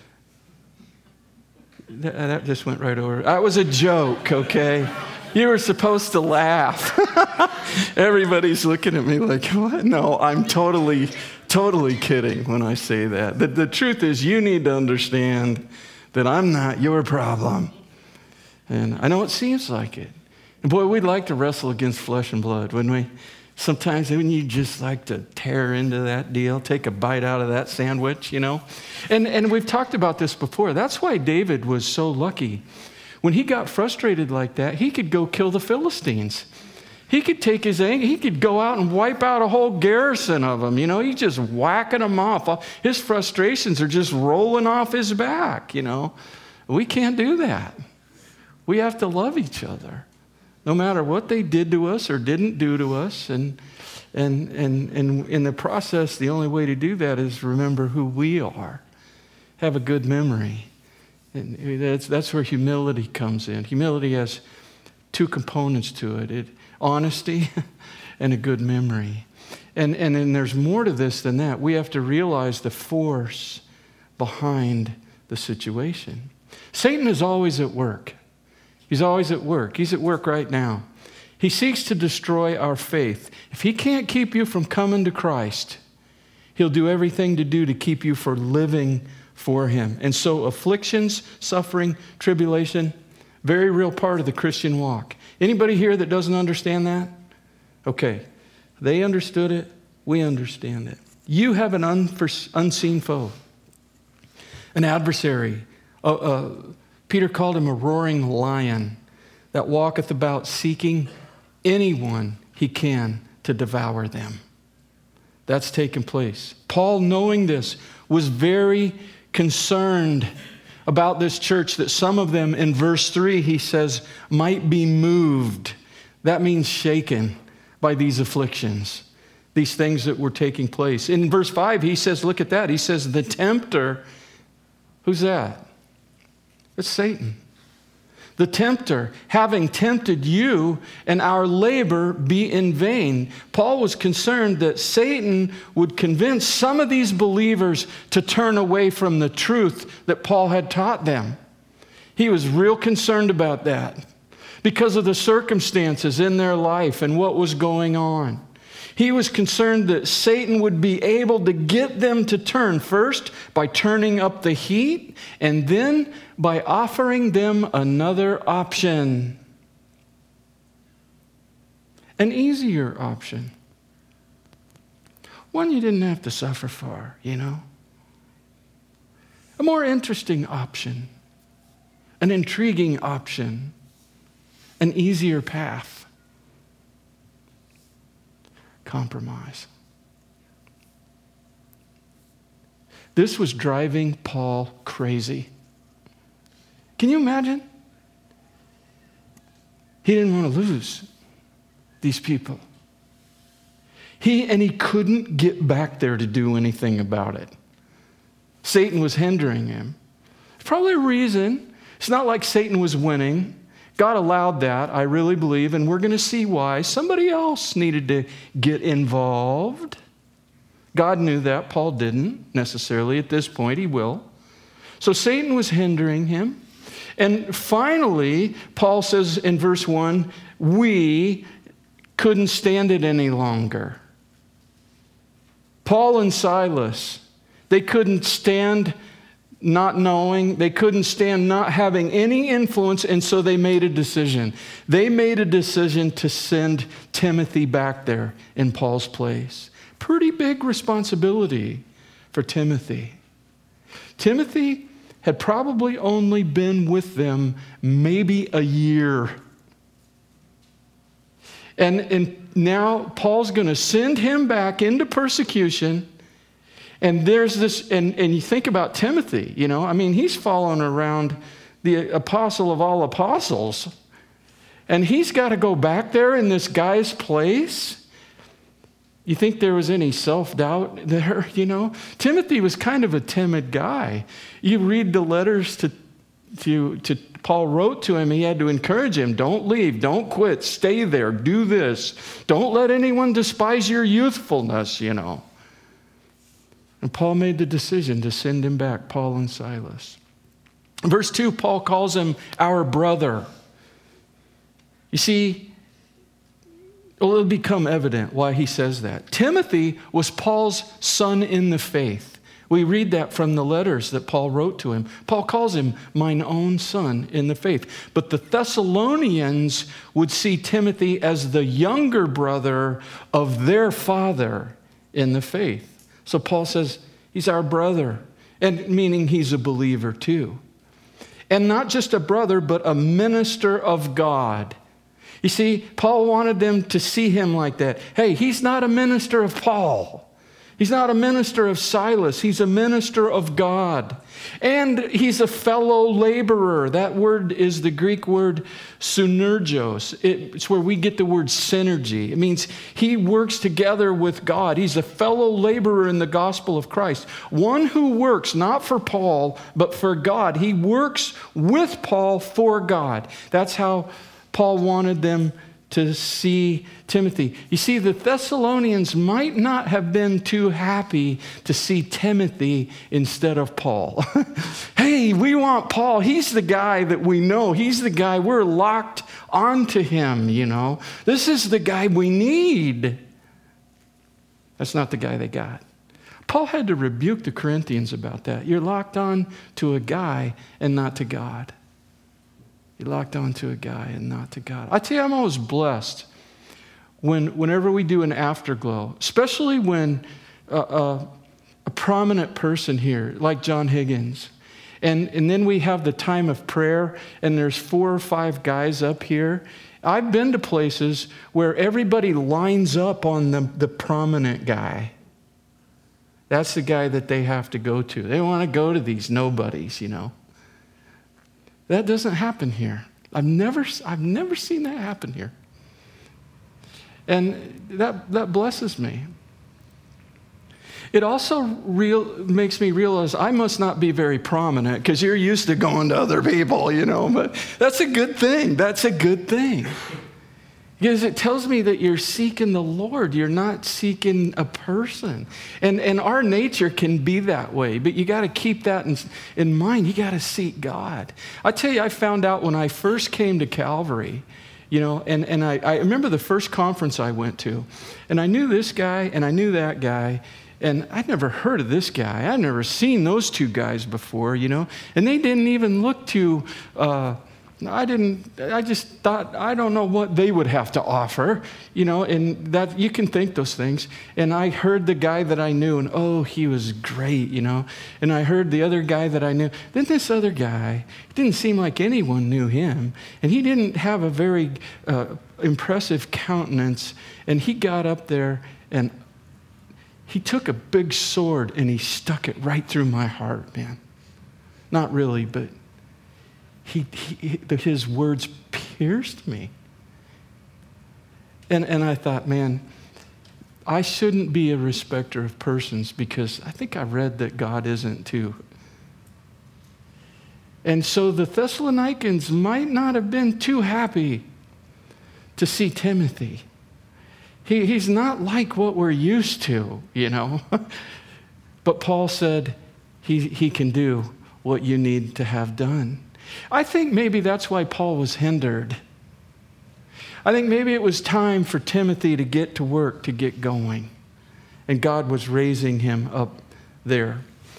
That, that just went right over. That was a joke, okay? You were supposed to laugh. Everybody's looking at me like, what? No, I'm totally, totally kidding when I say that. The, the truth is you need to understand that I'm not your problem. And I know it seems like it. And boy, we'd like to wrestle against flesh and blood, wouldn't we? Sometimes wouldn't you just like to tear into that deal, take a bite out of that sandwich, you know? And, and we've talked about this before. That's why David was so lucky. When he got frustrated like that, he could go kill the Philistines. He could take his anger, he could go out and wipe out a whole garrison of them. You know, he's just whacking them off. His frustrations are just rolling off his back, you know. We can't do that. We have to love each other, no matter what they did to us or didn't do to us. And, and, and, and in the process, the only way to do that is remember who we are. Have a good memory. And that's, that's where humility comes in. Humility has two components to it. It honesty and a good memory. And, and then there's more to this than that. We have to realize the force behind the situation. Satan is always at work. He's always at work. He's at work right now. He seeks to destroy our faith. If he can't keep you from coming to Christ, he'll do everything to do to keep you from living for him. And so afflictions, suffering, tribulation, very real part of the Christian walk. Anybody here that doesn't understand that? Okay. They understood it. We understand it. You have an unforeseen, unseen foe, an adversary. Uh, uh, Peter called him a roaring lion that walketh about seeking anyone he can to devour them. That's taken place. Paul, knowing this, was very concerned about this church, that some of them, in verse three, he says, might be moved. That means shaken by these afflictions, these things that were taking place. In verse five, he says, look at that. He says, the tempter, who's that? It's Satan. The tempter, having tempted you, and our labor be in vain. Paul was concerned that Satan would convince some of these believers to turn away from the truth that Paul had taught them. He was real concerned about that. because of the circumstances in their life and what was going on. He was concerned that Satan would be able to get them to turn, first by turning up the heat, and then by offering them another option. An easier option. One you didn't have to suffer for, you know. A more interesting option. An intriguing option. An easier path. Compromise. This was driving Paul crazy. Can you imagine? He didn't want to lose these people. He and he couldn't get back there to do anything about it. Satan was hindering him. There's probably a reason. It's not like Satan was winning. God allowed that, I really believe, and we're going to see why. Somebody else needed to get involved. God knew that. Paul didn't necessarily at this point. He will. So Satan was hindering him. And finally, Paul says in verse one, we couldn't stand it any longer. Paul and Silas, they couldn't stand not knowing, they couldn't stand not having any influence, and so they made a decision. They made a decision to send Timothy back there in Paul's place. Pretty big responsibility for Timothy. Timothy had probably only been with them maybe a year. And, and now Paul's going to send him back into persecution. And there's this, and, and you think about Timothy, you know, I mean, he's following around the apostle of all apostles. And he's got to go back there in this guy's place. You think there was any self-doubt there, you know? Timothy was kind of a timid guy. You read the letters to, to, to Paul wrote to him, he had to encourage him, don't leave, don't quit, stay there, do this. Don't let anyone despise your youthfulness, you know. And Paul made the decision to send him back, Paul and Silas. Verse two, Paul calls him our brother. You see, it'll become evident why he says that. Timothy was Paul's son in the faith. We read that from the letters that Paul wrote to him. Paul calls him mine own son in the faith. But the Thessalonians would see Timothy as the younger brother of their father in the faith. So Paul says he's our brother, and meaning he's a believer too. And not just a brother, but a minister of God. You see, Paul wanted them to see him like that. Hey, he's not a minister of Paul. He's not a minister of Silas. He's a minister of God. And he's a fellow laborer. That word is the Greek word synergos. It's where we get the word synergy. It means he works together with God. He's a fellow laborer in the gospel of Christ. One who works not for Paul, but for God. He works with Paul for God. That's how Paul wanted them to see Timothy. You see, the Thessalonians might not have been too happy to see Timothy instead of Paul. Hey, we want Paul. He's the guy that we know. He's the guy we're locked onto him, you know. This is the guy we need. That's not the guy they got. Paul had to rebuke the Corinthians about that. You're locked on to a guy and not to God. You're locked onto a guy and not to God. I tell you, I'm always blessed when, whenever we do an afterglow, especially when uh, uh, a prominent person here, like John Higgins, and, and then we have the time of prayer, and there's four or five guys up here. I've been to places where everybody lines up on the, the prominent guy. That's the guy that they have to go to. They want to go to these nobodies, you know. That doesn't happen here. I've never, I've never seen that happen here. And that, that blesses me. It also real, makes me realize I must not be very prominent because you're used to going to other people, you know, but that's a good thing. That's a good thing. Because it tells me that you're seeking the Lord. You're not seeking a person. And, and our nature can be that way, but you got to keep that in, in mind. You got to seek God. I tell you, I found out when I first came to Calvary, you know, and, and I, I remember the first conference I went to, and I knew this guy and I knew that guy, and I'd never heard of this guy. I'd never seen those two guys before, you know, and they didn't even look too... Uh, I didn't, I just thought, I don't know what they would have to offer, you know, and that you can think those things. And I heard the guy that I knew, and oh, he was great, you know. And I heard the other guy that I knew. Then this other guy, it didn't seem like anyone knew him. And he didn't have a very uh, impressive countenance. And he got up there, and he took a big sword, and he stuck it right through my heart, man. Not really, but... He, he, his words pierced me. And, and I thought, man, I shouldn't be a respecter of persons because I think I read that God isn't too. And so the Thessalonians might not have been too happy to see Timothy. He, he's not like what we're used to, you know. But Paul said he, he can do what you need to have done. I think maybe that's why Paul was hindered. I think maybe it was time for Timothy to get to work, to get going. And God was raising him up there.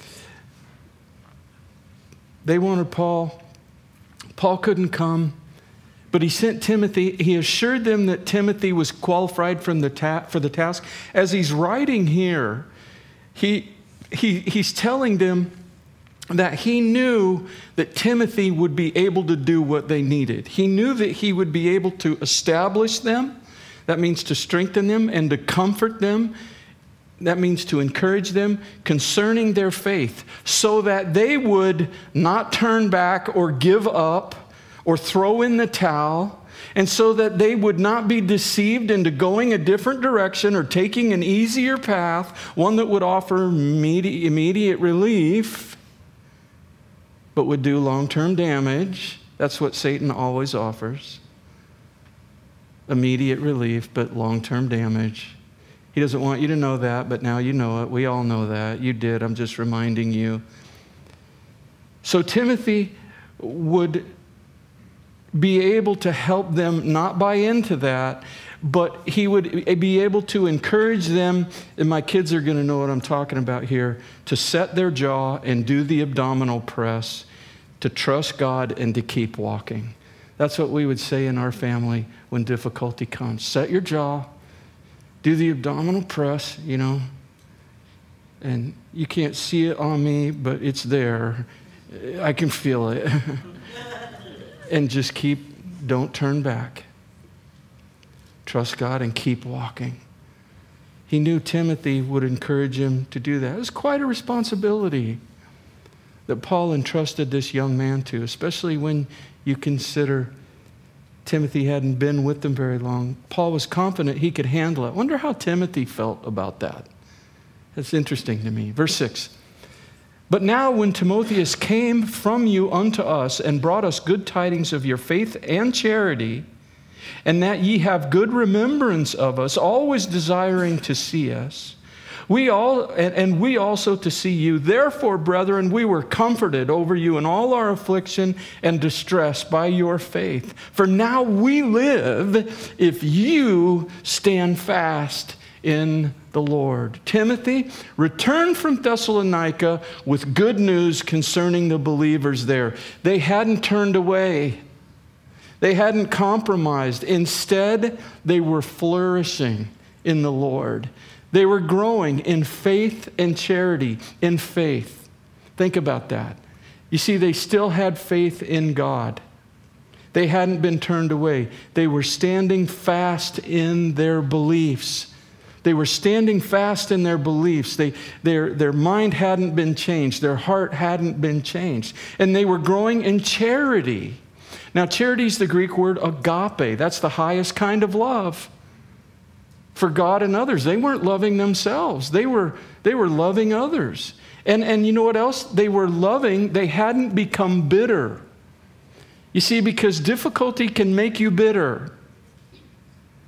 They wanted Paul. Paul couldn't come, but he sent Timothy. He assured them that Timothy was qualified from the ta- for the task. As he's writing here, he, he, he's telling them that he knew that Timothy would be able to do what they needed. He knew that he would be able to establish them. That means to strengthen them and to comfort them. That means to encourage them concerning their faith so that they would not turn back or give up or throw in the towel, and so that they would not be deceived into going a different direction or taking an easier path, one that would offer immediate, immediate relief, but would do long-term damage. That's what Satan always offers. Immediate relief, but long-term damage. He doesn't want you to know that, but now you know it. We all know that. You did. I'm just reminding you. So Timothy would be able to help them not buy into that, but he would be able to encourage them, and my kids are going to know what I'm talking about here, to set their jaw and do the abdominal press, to trust God and to keep walking. That's what we would say in our family when difficulty comes. Set your jaw, do the abdominal press, you know, and you can't see it on me, but it's there. I can feel it. And just keep, don't turn back. Trust God and keep walking. He knew Timothy would encourage him to do that. It was quite a responsibility that Paul entrusted this young man to, especially when you consider Timothy hadn't been with them very long. Paul was confident he could handle it. I wonder how Timothy felt about that. That's interesting to me. Verse six. But now when Timotheus came from you unto us and brought us good tidings of your faith and charity, and that ye have good remembrance of us, always desiring to see us, we all and, and we also to see you. Therefore, brethren, we were comforted over you in all our affliction and distress by your faith. For now we live if you stand fast in the Lord. Timothy, return from Thessalonica with good news concerning the believers there. They hadn't turned away. They hadn't compromised. Instead, they were flourishing in the Lord. They were growing in faith and charity, in faith. Think about that. You see, they still had faith in God. They hadn't been turned away. They were standing fast in their beliefs. They were standing fast in their beliefs. They, their, their mind hadn't been changed. Their heart hadn't been changed. And they were growing in charity. Now, charity is the Greek word agape. That's the highest kind of love for God and others. They weren't loving themselves. They were, they were loving others. And, and you know what else? They were loving. They hadn't become bitter. You see, because difficulty can make you bitter.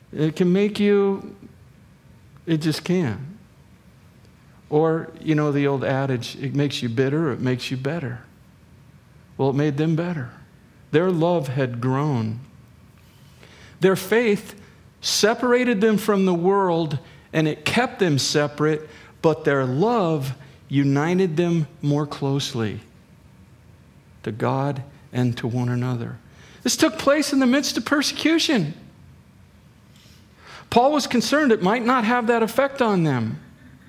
It can make you, it just can. Or, you know, the old adage, it makes you bitter, or it makes you better. Well, it made them better. Their love had grown. Their faith separated them from the world, and it kept them separate, but their love united them more closely to God and to one another. This took place in the midst of persecution. Paul was concerned it might not have that effect on them.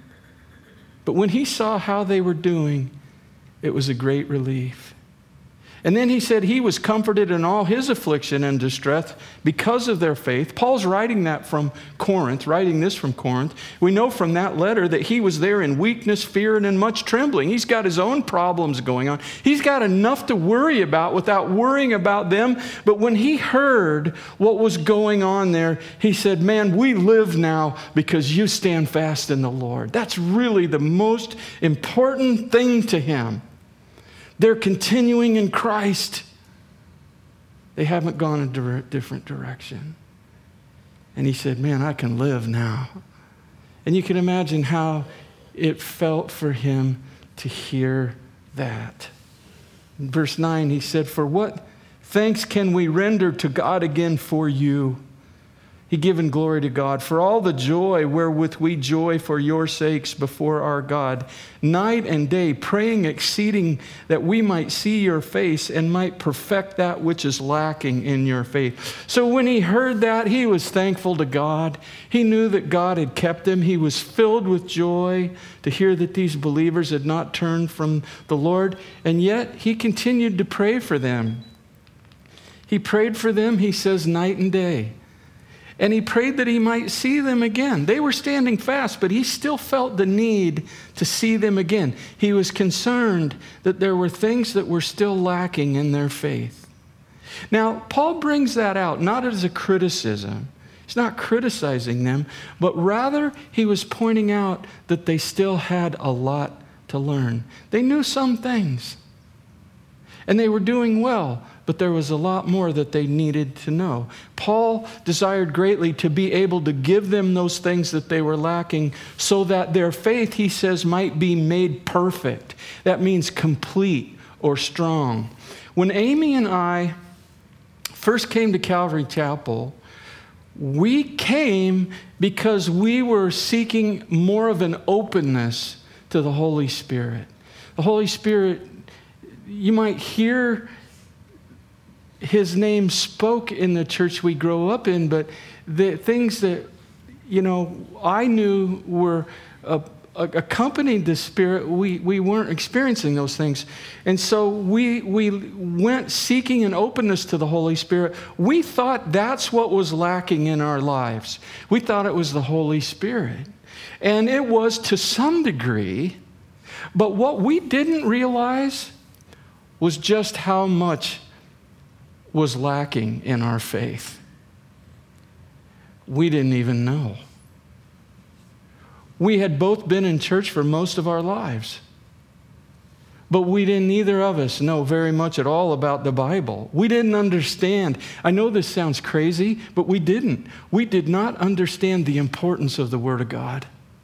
But when he saw how they were doing, it was a great relief. And then he said he was comforted in all his affliction and distress because of their faith. Paul's writing that from Corinth, writing this from Corinth. We know from that letter that he was there in weakness, fear, and in much trembling. He's got his own problems going on. He's got enough to worry about without worrying about them. But when he heard what was going on there, he said, man, we live now because you stand fast in the Lord. That's really the most important thing to him. They're continuing in Christ. They haven't gone a dire- different direction. And he said, man, I can live now. And you can imagine how it felt for him to hear that. In verse nine, he said, for what thanks can we render to God again for you? He given glory to God for all the joy wherewith we joy for your sakes before our God, night and day, praying exceeding that we might see your face and might perfect that which is lacking in your faith. So when he heard that, he was thankful to God. He knew that God had kept him. He was filled with joy to hear that these believers had not turned from the Lord, and yet he continued to pray for them. He prayed for them, he says, night and day. And he prayed that he might see them again. They were standing fast, but he still felt the need to see them again. He was concerned that there were things that were still lacking in their faith. Now, Paul brings that out not as a criticism. He's not criticizing them, but rather he was pointing out that they still had a lot to learn. They knew some things, and they were doing well. But there was a lot more that they needed to know. Paul desired greatly to be able to give them those things that they were lacking so that their faith, he says, might be made perfect. That means complete or strong. When Amy and I first came to Calvary Chapel, we came because we were seeking more of an openness to the Holy Spirit. The Holy Spirit, you might hear his name spoke in the church we grow up in, but the things that, you know, I knew were uh, accompanied the Spirit, we, we weren't experiencing those things. And so we, we went seeking an openness to the Holy Spirit. We thought that's what was lacking in our lives. We thought it was the Holy Spirit. And it was to some degree, but what we didn't realize was just how much was lacking in our faith. We didn't even know. We had both been in church for most of our lives, but we didn't, neither of us know very much at all about the Bible. We didn't understand. I know this sounds crazy, but we didn't. We did not understand the importance of the Word of God.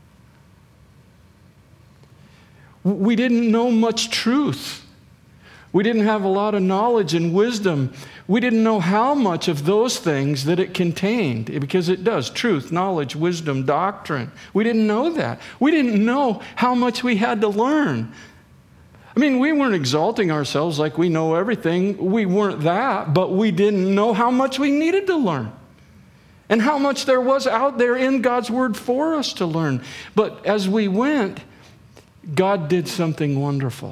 We didn't know much truth. We didn't have a lot of knowledge and wisdom. We didn't know how much of those things that it contained, because it does. Truth, knowledge, wisdom, doctrine. We didn't know that. We didn't know how much we had to learn. I mean, we weren't exalting ourselves like we know everything. We weren't that, but we didn't know how much we needed to learn and how much there was out there in God's Word for us to learn. But as we went, God did something wonderful.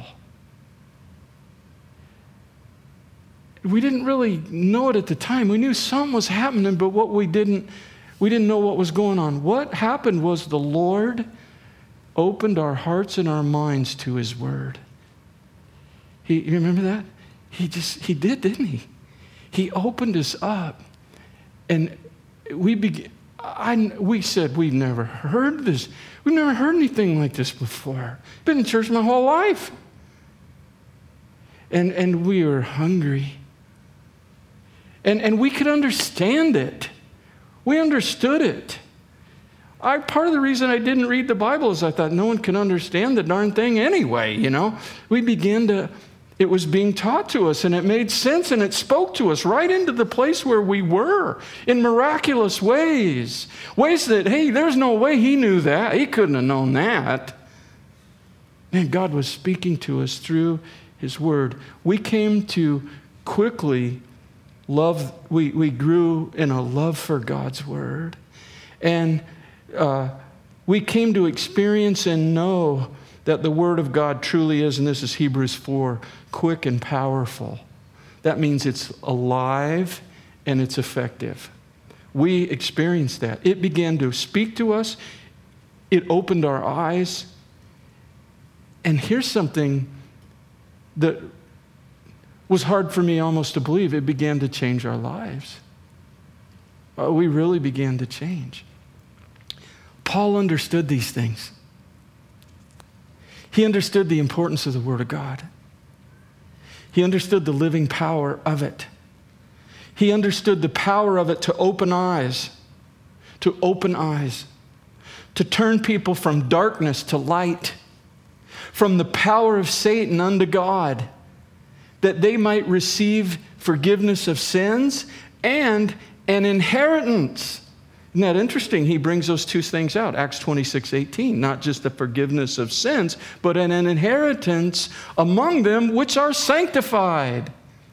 We didn't really know it at the time. We knew something was happening, but what we didn't, we didn't know what was going on. What happened was the Lord opened our hearts and our minds to His Word. He, you remember that? He just, He did, didn't He? He opened us up, and we began. I, we said, we've never heard this. We've never heard anything like this before. Been in church my whole life. And, and we were hungry. And, and we could understand it. We understood it. I, part of the reason I didn't read the Bible is I thought no one can understand the darn thing anyway, you know. We began to, it was being taught to us, and it made sense, and it spoke to us right into the place where we were in miraculous ways. Ways that, hey, there's no way he knew that. He couldn't have known that. Man, God was speaking to us through his word. We came to quickly love, we, we grew in a love for God's word. And uh, we came to experience and know that the word of God truly is, and this is Hebrews four, quick and powerful. That means it's alive and it's effective. We experienced that. It began to speak to us. It opened our eyes. And here's something that was hard for me almost to believe. It began to change our lives. Uh, we really began to change. Paul understood these things. He understood the importance of the Word of God. He understood the living power of it. He understood the power of it to open eyes, to open eyes, to turn people from darkness to light, from the power of Satan unto God, that they might receive forgiveness of sins and an inheritance. Isn't that interesting? He brings those two things out. Acts twenty-six eighteen, not just the forgiveness of sins, but an inheritance among them which are sanctified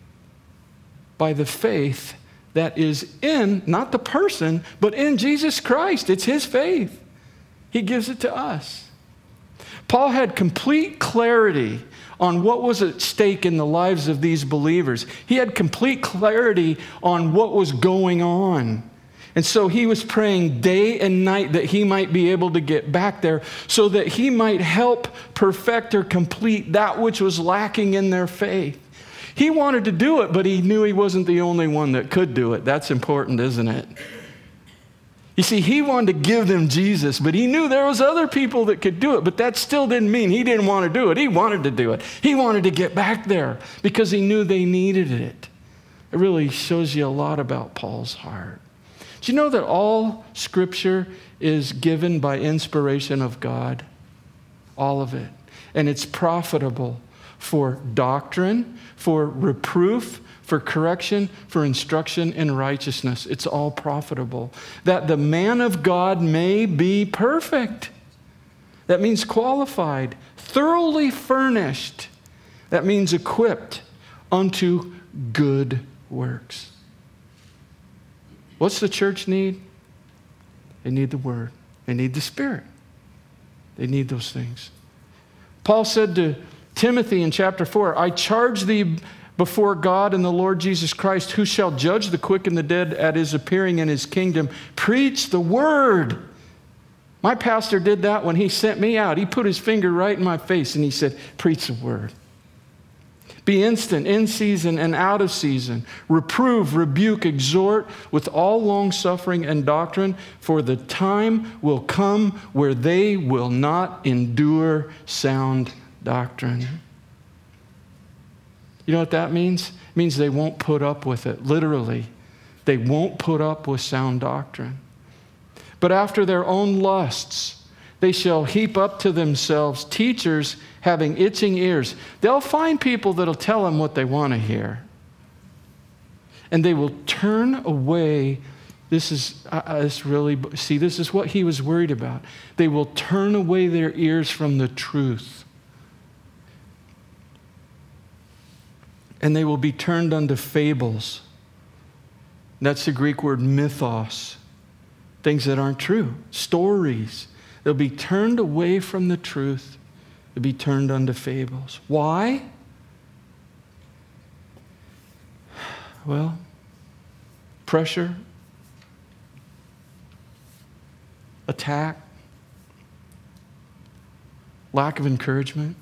by the faith that is in, not the person, but in Jesus Christ. It's his faith. He gives it to us. Paul had complete clarity on what was at stake in the lives of these believers. He had complete clarity on what was going on. And so he was praying day and night that he might be able to get back there so that he might help perfect or complete that which was lacking in their faith. He wanted to do it, but he knew he wasn't the only one that could do it. That's important, isn't it? You see, he wanted to give them Jesus, but he knew there was other people that could do it, but that still didn't mean he didn't want to do it. He wanted to do it. He wanted to get back there because he knew they needed it. It really shows you a lot about Paul's heart. Do you know that all Scripture is given by inspiration of God? All of it. And it's profitable for doctrine, for reproof, for correction, for instruction in righteousness. It's all profitable. That the man of God may be perfect. That means qualified, thoroughly furnished. That means equipped unto good works. What's the church need? They need the Word. They need the Spirit. They need those things. Paul said to Timothy in chapter four, I charge thee before God and the Lord Jesus Christ, who shall judge the quick and the dead at his appearing in his kingdom. Preach the Word. My pastor did that when he sent me out. He put his finger right in my face and he said, preach the Word. Be instant, in season and out of season. Reprove, rebuke, exhort with all long-suffering and doctrine, for the time will come where they will not endure sound doctrine. You know what that means? It means they won't put up with it, literally. They won't put up with sound doctrine. But after their own lusts, they shall heap up to themselves teachers having itching ears. They'll find people that'll tell them what they want to hear. And they will turn away. This is, uh, this really, see, this is what he was worried about. They will turn away their ears from the truth. And they will be turned unto fables. That's the Greek word mythos. Things that aren't true. Stories. They'll be turned away from the truth. They'll be turned unto fables. Why? Well, pressure, attack, lack of encouragement.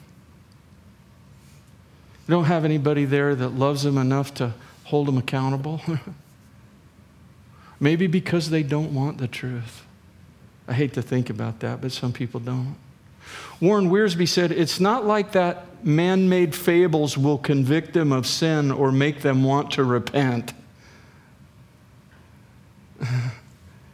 They don't have anybody there that loves them enough to hold them accountable. Maybe because they don't want the truth. I hate to think about that, but some people don't. Warren Wiersbe said, it's not like that man-made fables will convict them of sin or make them want to repent.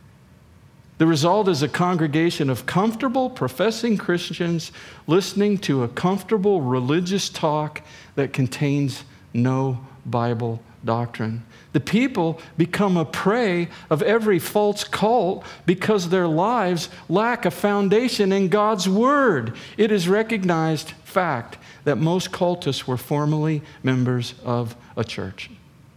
The result is a congregation of comfortable, professing Christians listening to a comfortable religious talk that contains no Bible doctrine. The people become a prey of every false cult because their lives lack a foundation in God's Word. It is recognized fact that most cultists were formerly members of a church.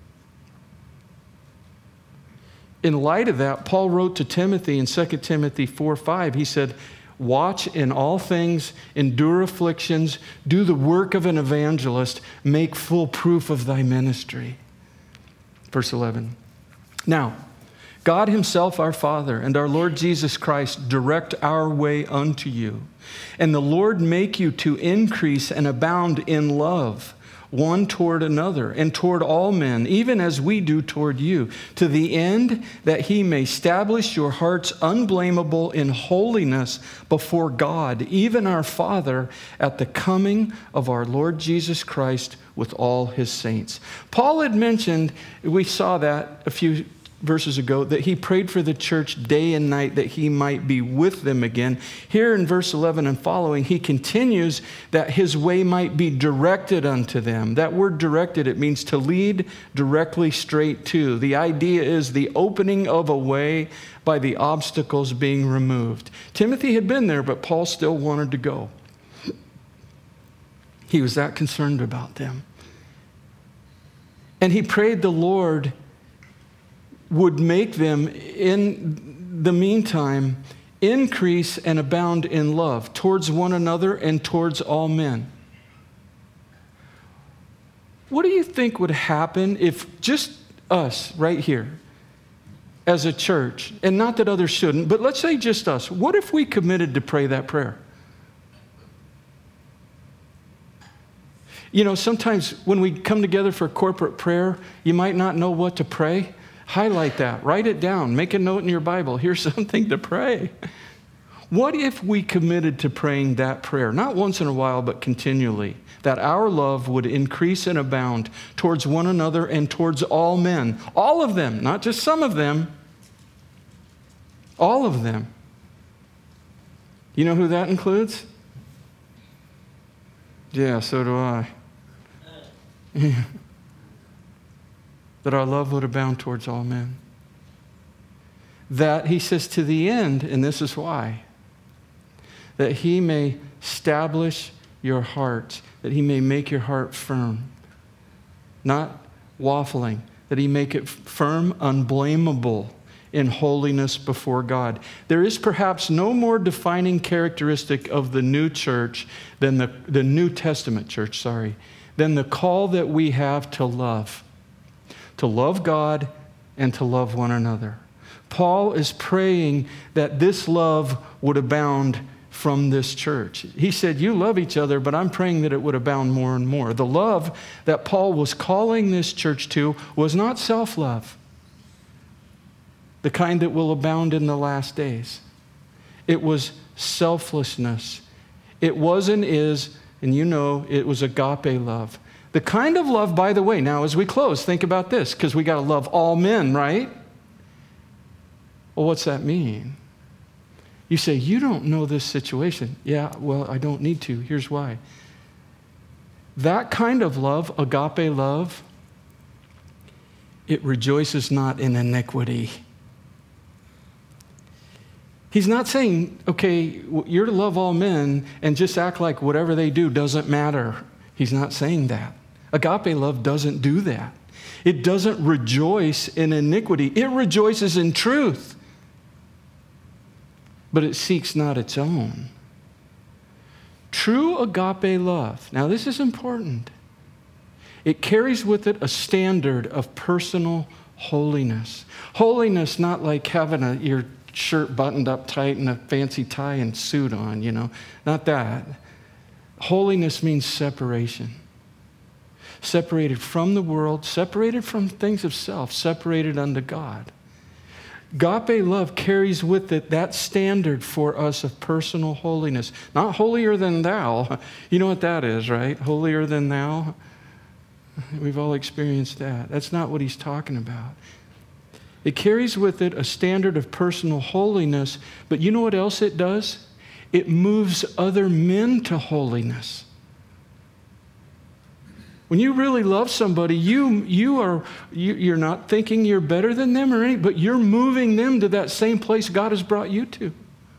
In light of that, Paul wrote to Timothy in Second Timothy four five, he said, watch in all things, endure afflictions, do the work of an evangelist, make full proof of thy ministry. Verse eleven. Now, God himself, our Father, and our Lord Jesus Christ direct our way unto you. And the Lord make you to increase and abound in love, one toward another, and toward all men, even as we do toward you, to the end that he may establish your hearts unblameable in holiness before God, even our Father, at the coming of our Lord Jesus Christ with all his saints. Paul had mentioned, we saw that a few verses ago, that he prayed for the church day and night that he might be with them again. Here in verse eleven and following, he continues that his way might be directed unto them. That word directed, it means to lead directly straight to. The idea is the opening of a way by the obstacles being removed. Timothy had been there, but Paul still wanted to go. He was that concerned about them. And he prayed the Lord would make them, in the meantime, increase and abound in love towards one another and towards all men. What do you think would happen if just us right here as a church, and not that others shouldn't, but let's say just us, what if we committed to pray that prayer? You know, sometimes when we come together for corporate prayer, you might not know what to pray. Highlight that, write it down, make a note in your Bible. Here's something to pray. What if we committed to praying that prayer, not once in a while, but continually, that our love would increase and abound towards one another and towards all men, all of them, not just some of them, all of them. You know who that includes? Yeah, so do I. Yeah. That our love would abound towards all men. That, he says, to the end, and this is why, that he may establish your heart, that he may make your heart firm, not waffling, that he make it firm, unblameable in holiness before God. There is perhaps no more defining characteristic of the new church than the, the New Testament church, sorry, than the call that we have to love. To love God and to love one another. Paul is praying that this love would abound from this church. He said, you love each other, but I'm praying that it would abound more and more. The love that Paul was calling this church to was not self-love, the kind that will abound in the last days. It was selflessness. It was and is, and you know, it was agape love. The kind of love, by the way, now as we close, think about this, because we got to love all men, right? Well, what's that mean? You say, you don't know this situation. Yeah, well, I don't need to. Here's why. That kind of love, agape love, it rejoices not in iniquity. He's not saying, okay, you're to love all men and just act like whatever they do doesn't matter. He's not saying that. Agape love doesn't do that. It doesn't rejoice in iniquity. It rejoices in truth. But it seeks not its own. True agape love, now this is important. It carries with it a standard of personal holiness. Holiness not like having a, your shirt buttoned up tight and a fancy tie and suit on, you know. Not that. Holiness means separation. Separated from the world, separated from things of self, separated unto God. Agape love carries with it that standard for us of personal holiness. Not holier than thou. You know what that is, right? Holier than thou. We've all experienced that. That's not what he's talking about. It carries with it a standard of personal holiness, but you know what else it does? It moves other men to holiness. When you really love somebody, you, you are, you, you're not thinking you're better than them or anything, but you're moving them to that same place God has brought you to.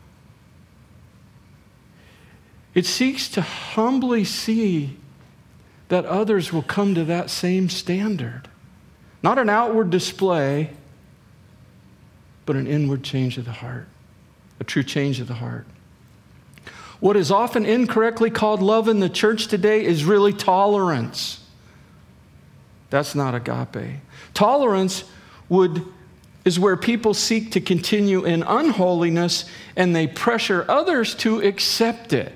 It seeks to humbly see that others will come to that same standard. Not an outward display, but an inward change of the heart, a true change of the heart. What is often incorrectly called love in the church today is really tolerance. That's not agape. Tolerance would is where people seek to continue in unholiness and they pressure others to accept it.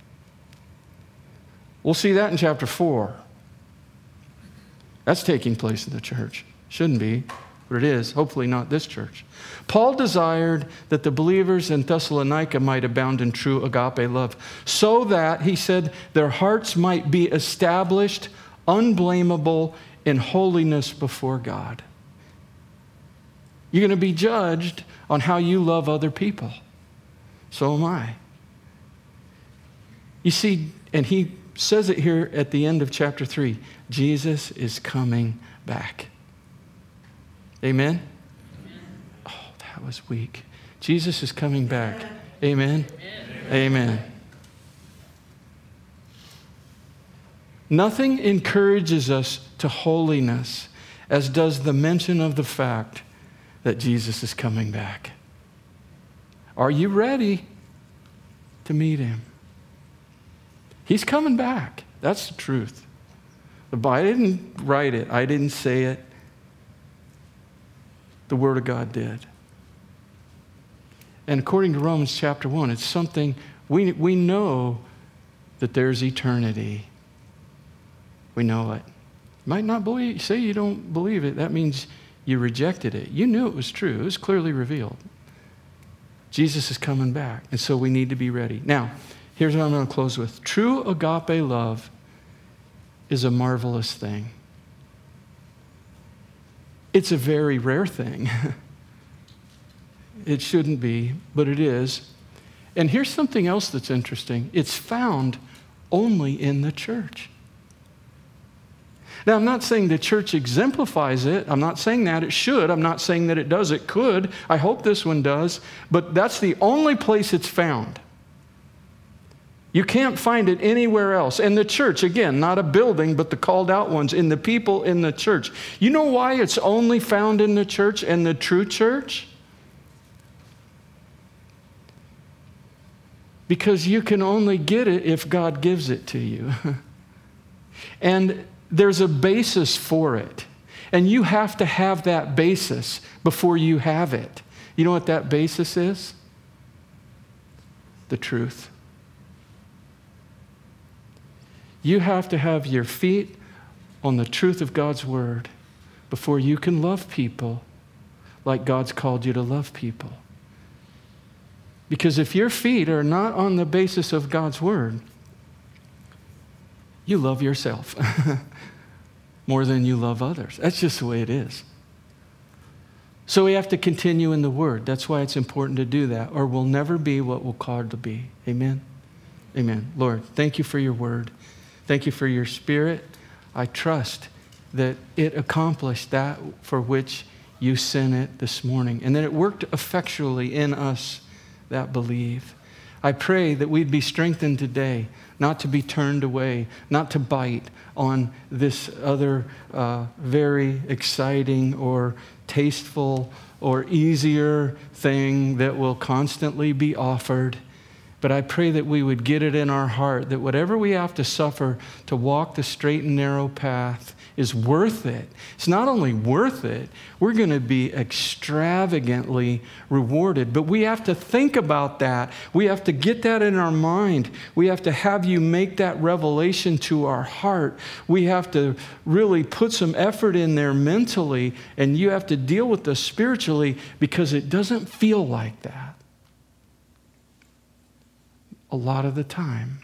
We'll see that in chapter four. That's taking place in the church. Shouldn't be, but it is. Hopefully not this church. Paul desired that the believers in Thessalonica might abound in true agape love, so that, he said, their hearts might be established, unblameable in holiness before God. You're going to be judged on how you love other people. So am I. You see, and he says it here at the end of chapter three, Jesus is coming back. Amen? Amen? Oh, that was weak. Jesus is coming back. Amen? Amen? Amen. Nothing encourages us to holiness as does the mention of the fact that Jesus is coming back. Are you ready to meet him? He's coming back. That's the truth. The Bible, I didn't write it. I didn't say it. The Word of God did. And according to Romans chapter one, it's something, we, we know that there's eternity. We know it. You might not believe, say you don't believe it. That means you rejected it. You knew it was true. It was clearly revealed. Jesus is coming back. And so we need to be ready. Now, here's what I'm going to close with. True agape love is a marvelous thing. It's a very rare thing. It shouldn't be, but it is. And here's something else that's interesting. It's found only in the church. Now, I'm not saying the church exemplifies it. I'm not saying that it should. I'm not saying that it does. It could. I hope this one does. But that's the only place it's found. You can't find it anywhere else. And the church, again, not a building, but the called out ones, in the people in the church. You know why it's only found in the church and the true church? Because you can only get it if God gives it to you. And there's a basis for it. And you have to have that basis before you have it. You know what that basis is? The truth. You have to have your feet on the truth of God's word before you can love people like God's called you to love people. Because if your feet are not on the basis of God's word, you love yourself more than you love others. That's just the way it is. So we have to continue in the word. That's why it's important to do that, or we'll never be what we're called to be. Amen? Amen. Lord, thank you for your word. Thank you for your spirit. I trust that it accomplished that for which you sent it this morning, and that it worked effectually in us that believe. I pray that we'd be strengthened today, not to be turned away, not to bite on this other uh, very exciting or tasteful or easier thing that will constantly be offered. But I pray that we would get it in our heart that whatever we have to suffer to walk the straight and narrow path is worth it. It's not only worth it, we're going to be extravagantly rewarded. But we have to think about that. We have to get that in our mind. We have to have you make that revelation to our heart. We have to really put some effort in there mentally, and you have to deal with this spiritually, because it doesn't feel like that a lot of the time.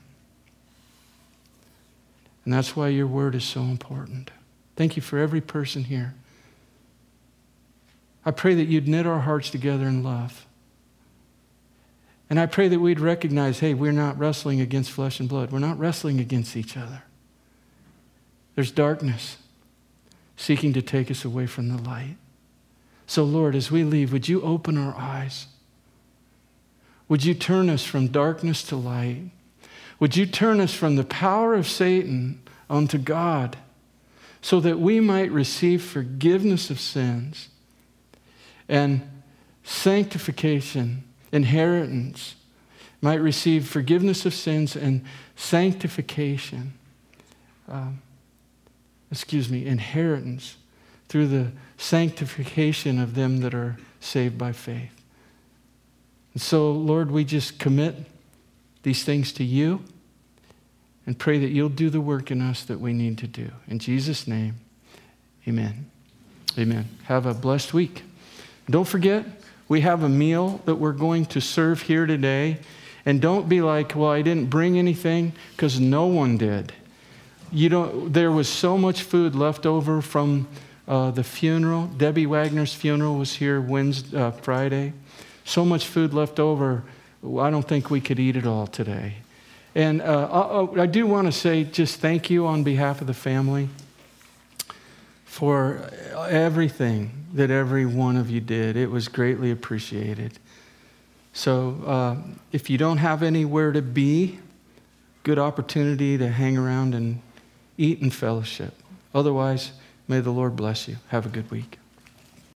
And that's why your word is so important. Thank you for every person here. I pray that you'd knit our hearts together in love. And I pray that we'd recognize, hey, we're not wrestling against flesh and blood. We're not wrestling against each other. There's darkness seeking to take us away from the light. So, Lord, as we leave, would you open our eyes? Would you turn us from darkness to light? Would you turn us from the power of Satan unto God so that we might receive forgiveness of sins and sanctification, inheritance, might receive forgiveness of sins and sanctification, um, excuse me, inheritance through the sanctification of them that are saved by faith. And so, Lord, we just commit these things to you and pray that you'll do the work in us that we need to do. In Jesus' name, amen. Amen. Have a blessed week. Don't forget, we have a meal that we're going to serve here today. And don't be like, well, I didn't bring anything, because no one did. You don't. There was so much food left over from uh, the funeral. Debbie Wagner's funeral was here Wednesday, uh, Friday. So much food left over, I don't think we could eat it all today. And uh, I, I do want to say just thank you on behalf of the family for everything that every one of you did. It was greatly appreciated. So uh, if you don't have anywhere to be, good opportunity to hang around and eat and fellowship. Otherwise, may the Lord bless you. Have a good week.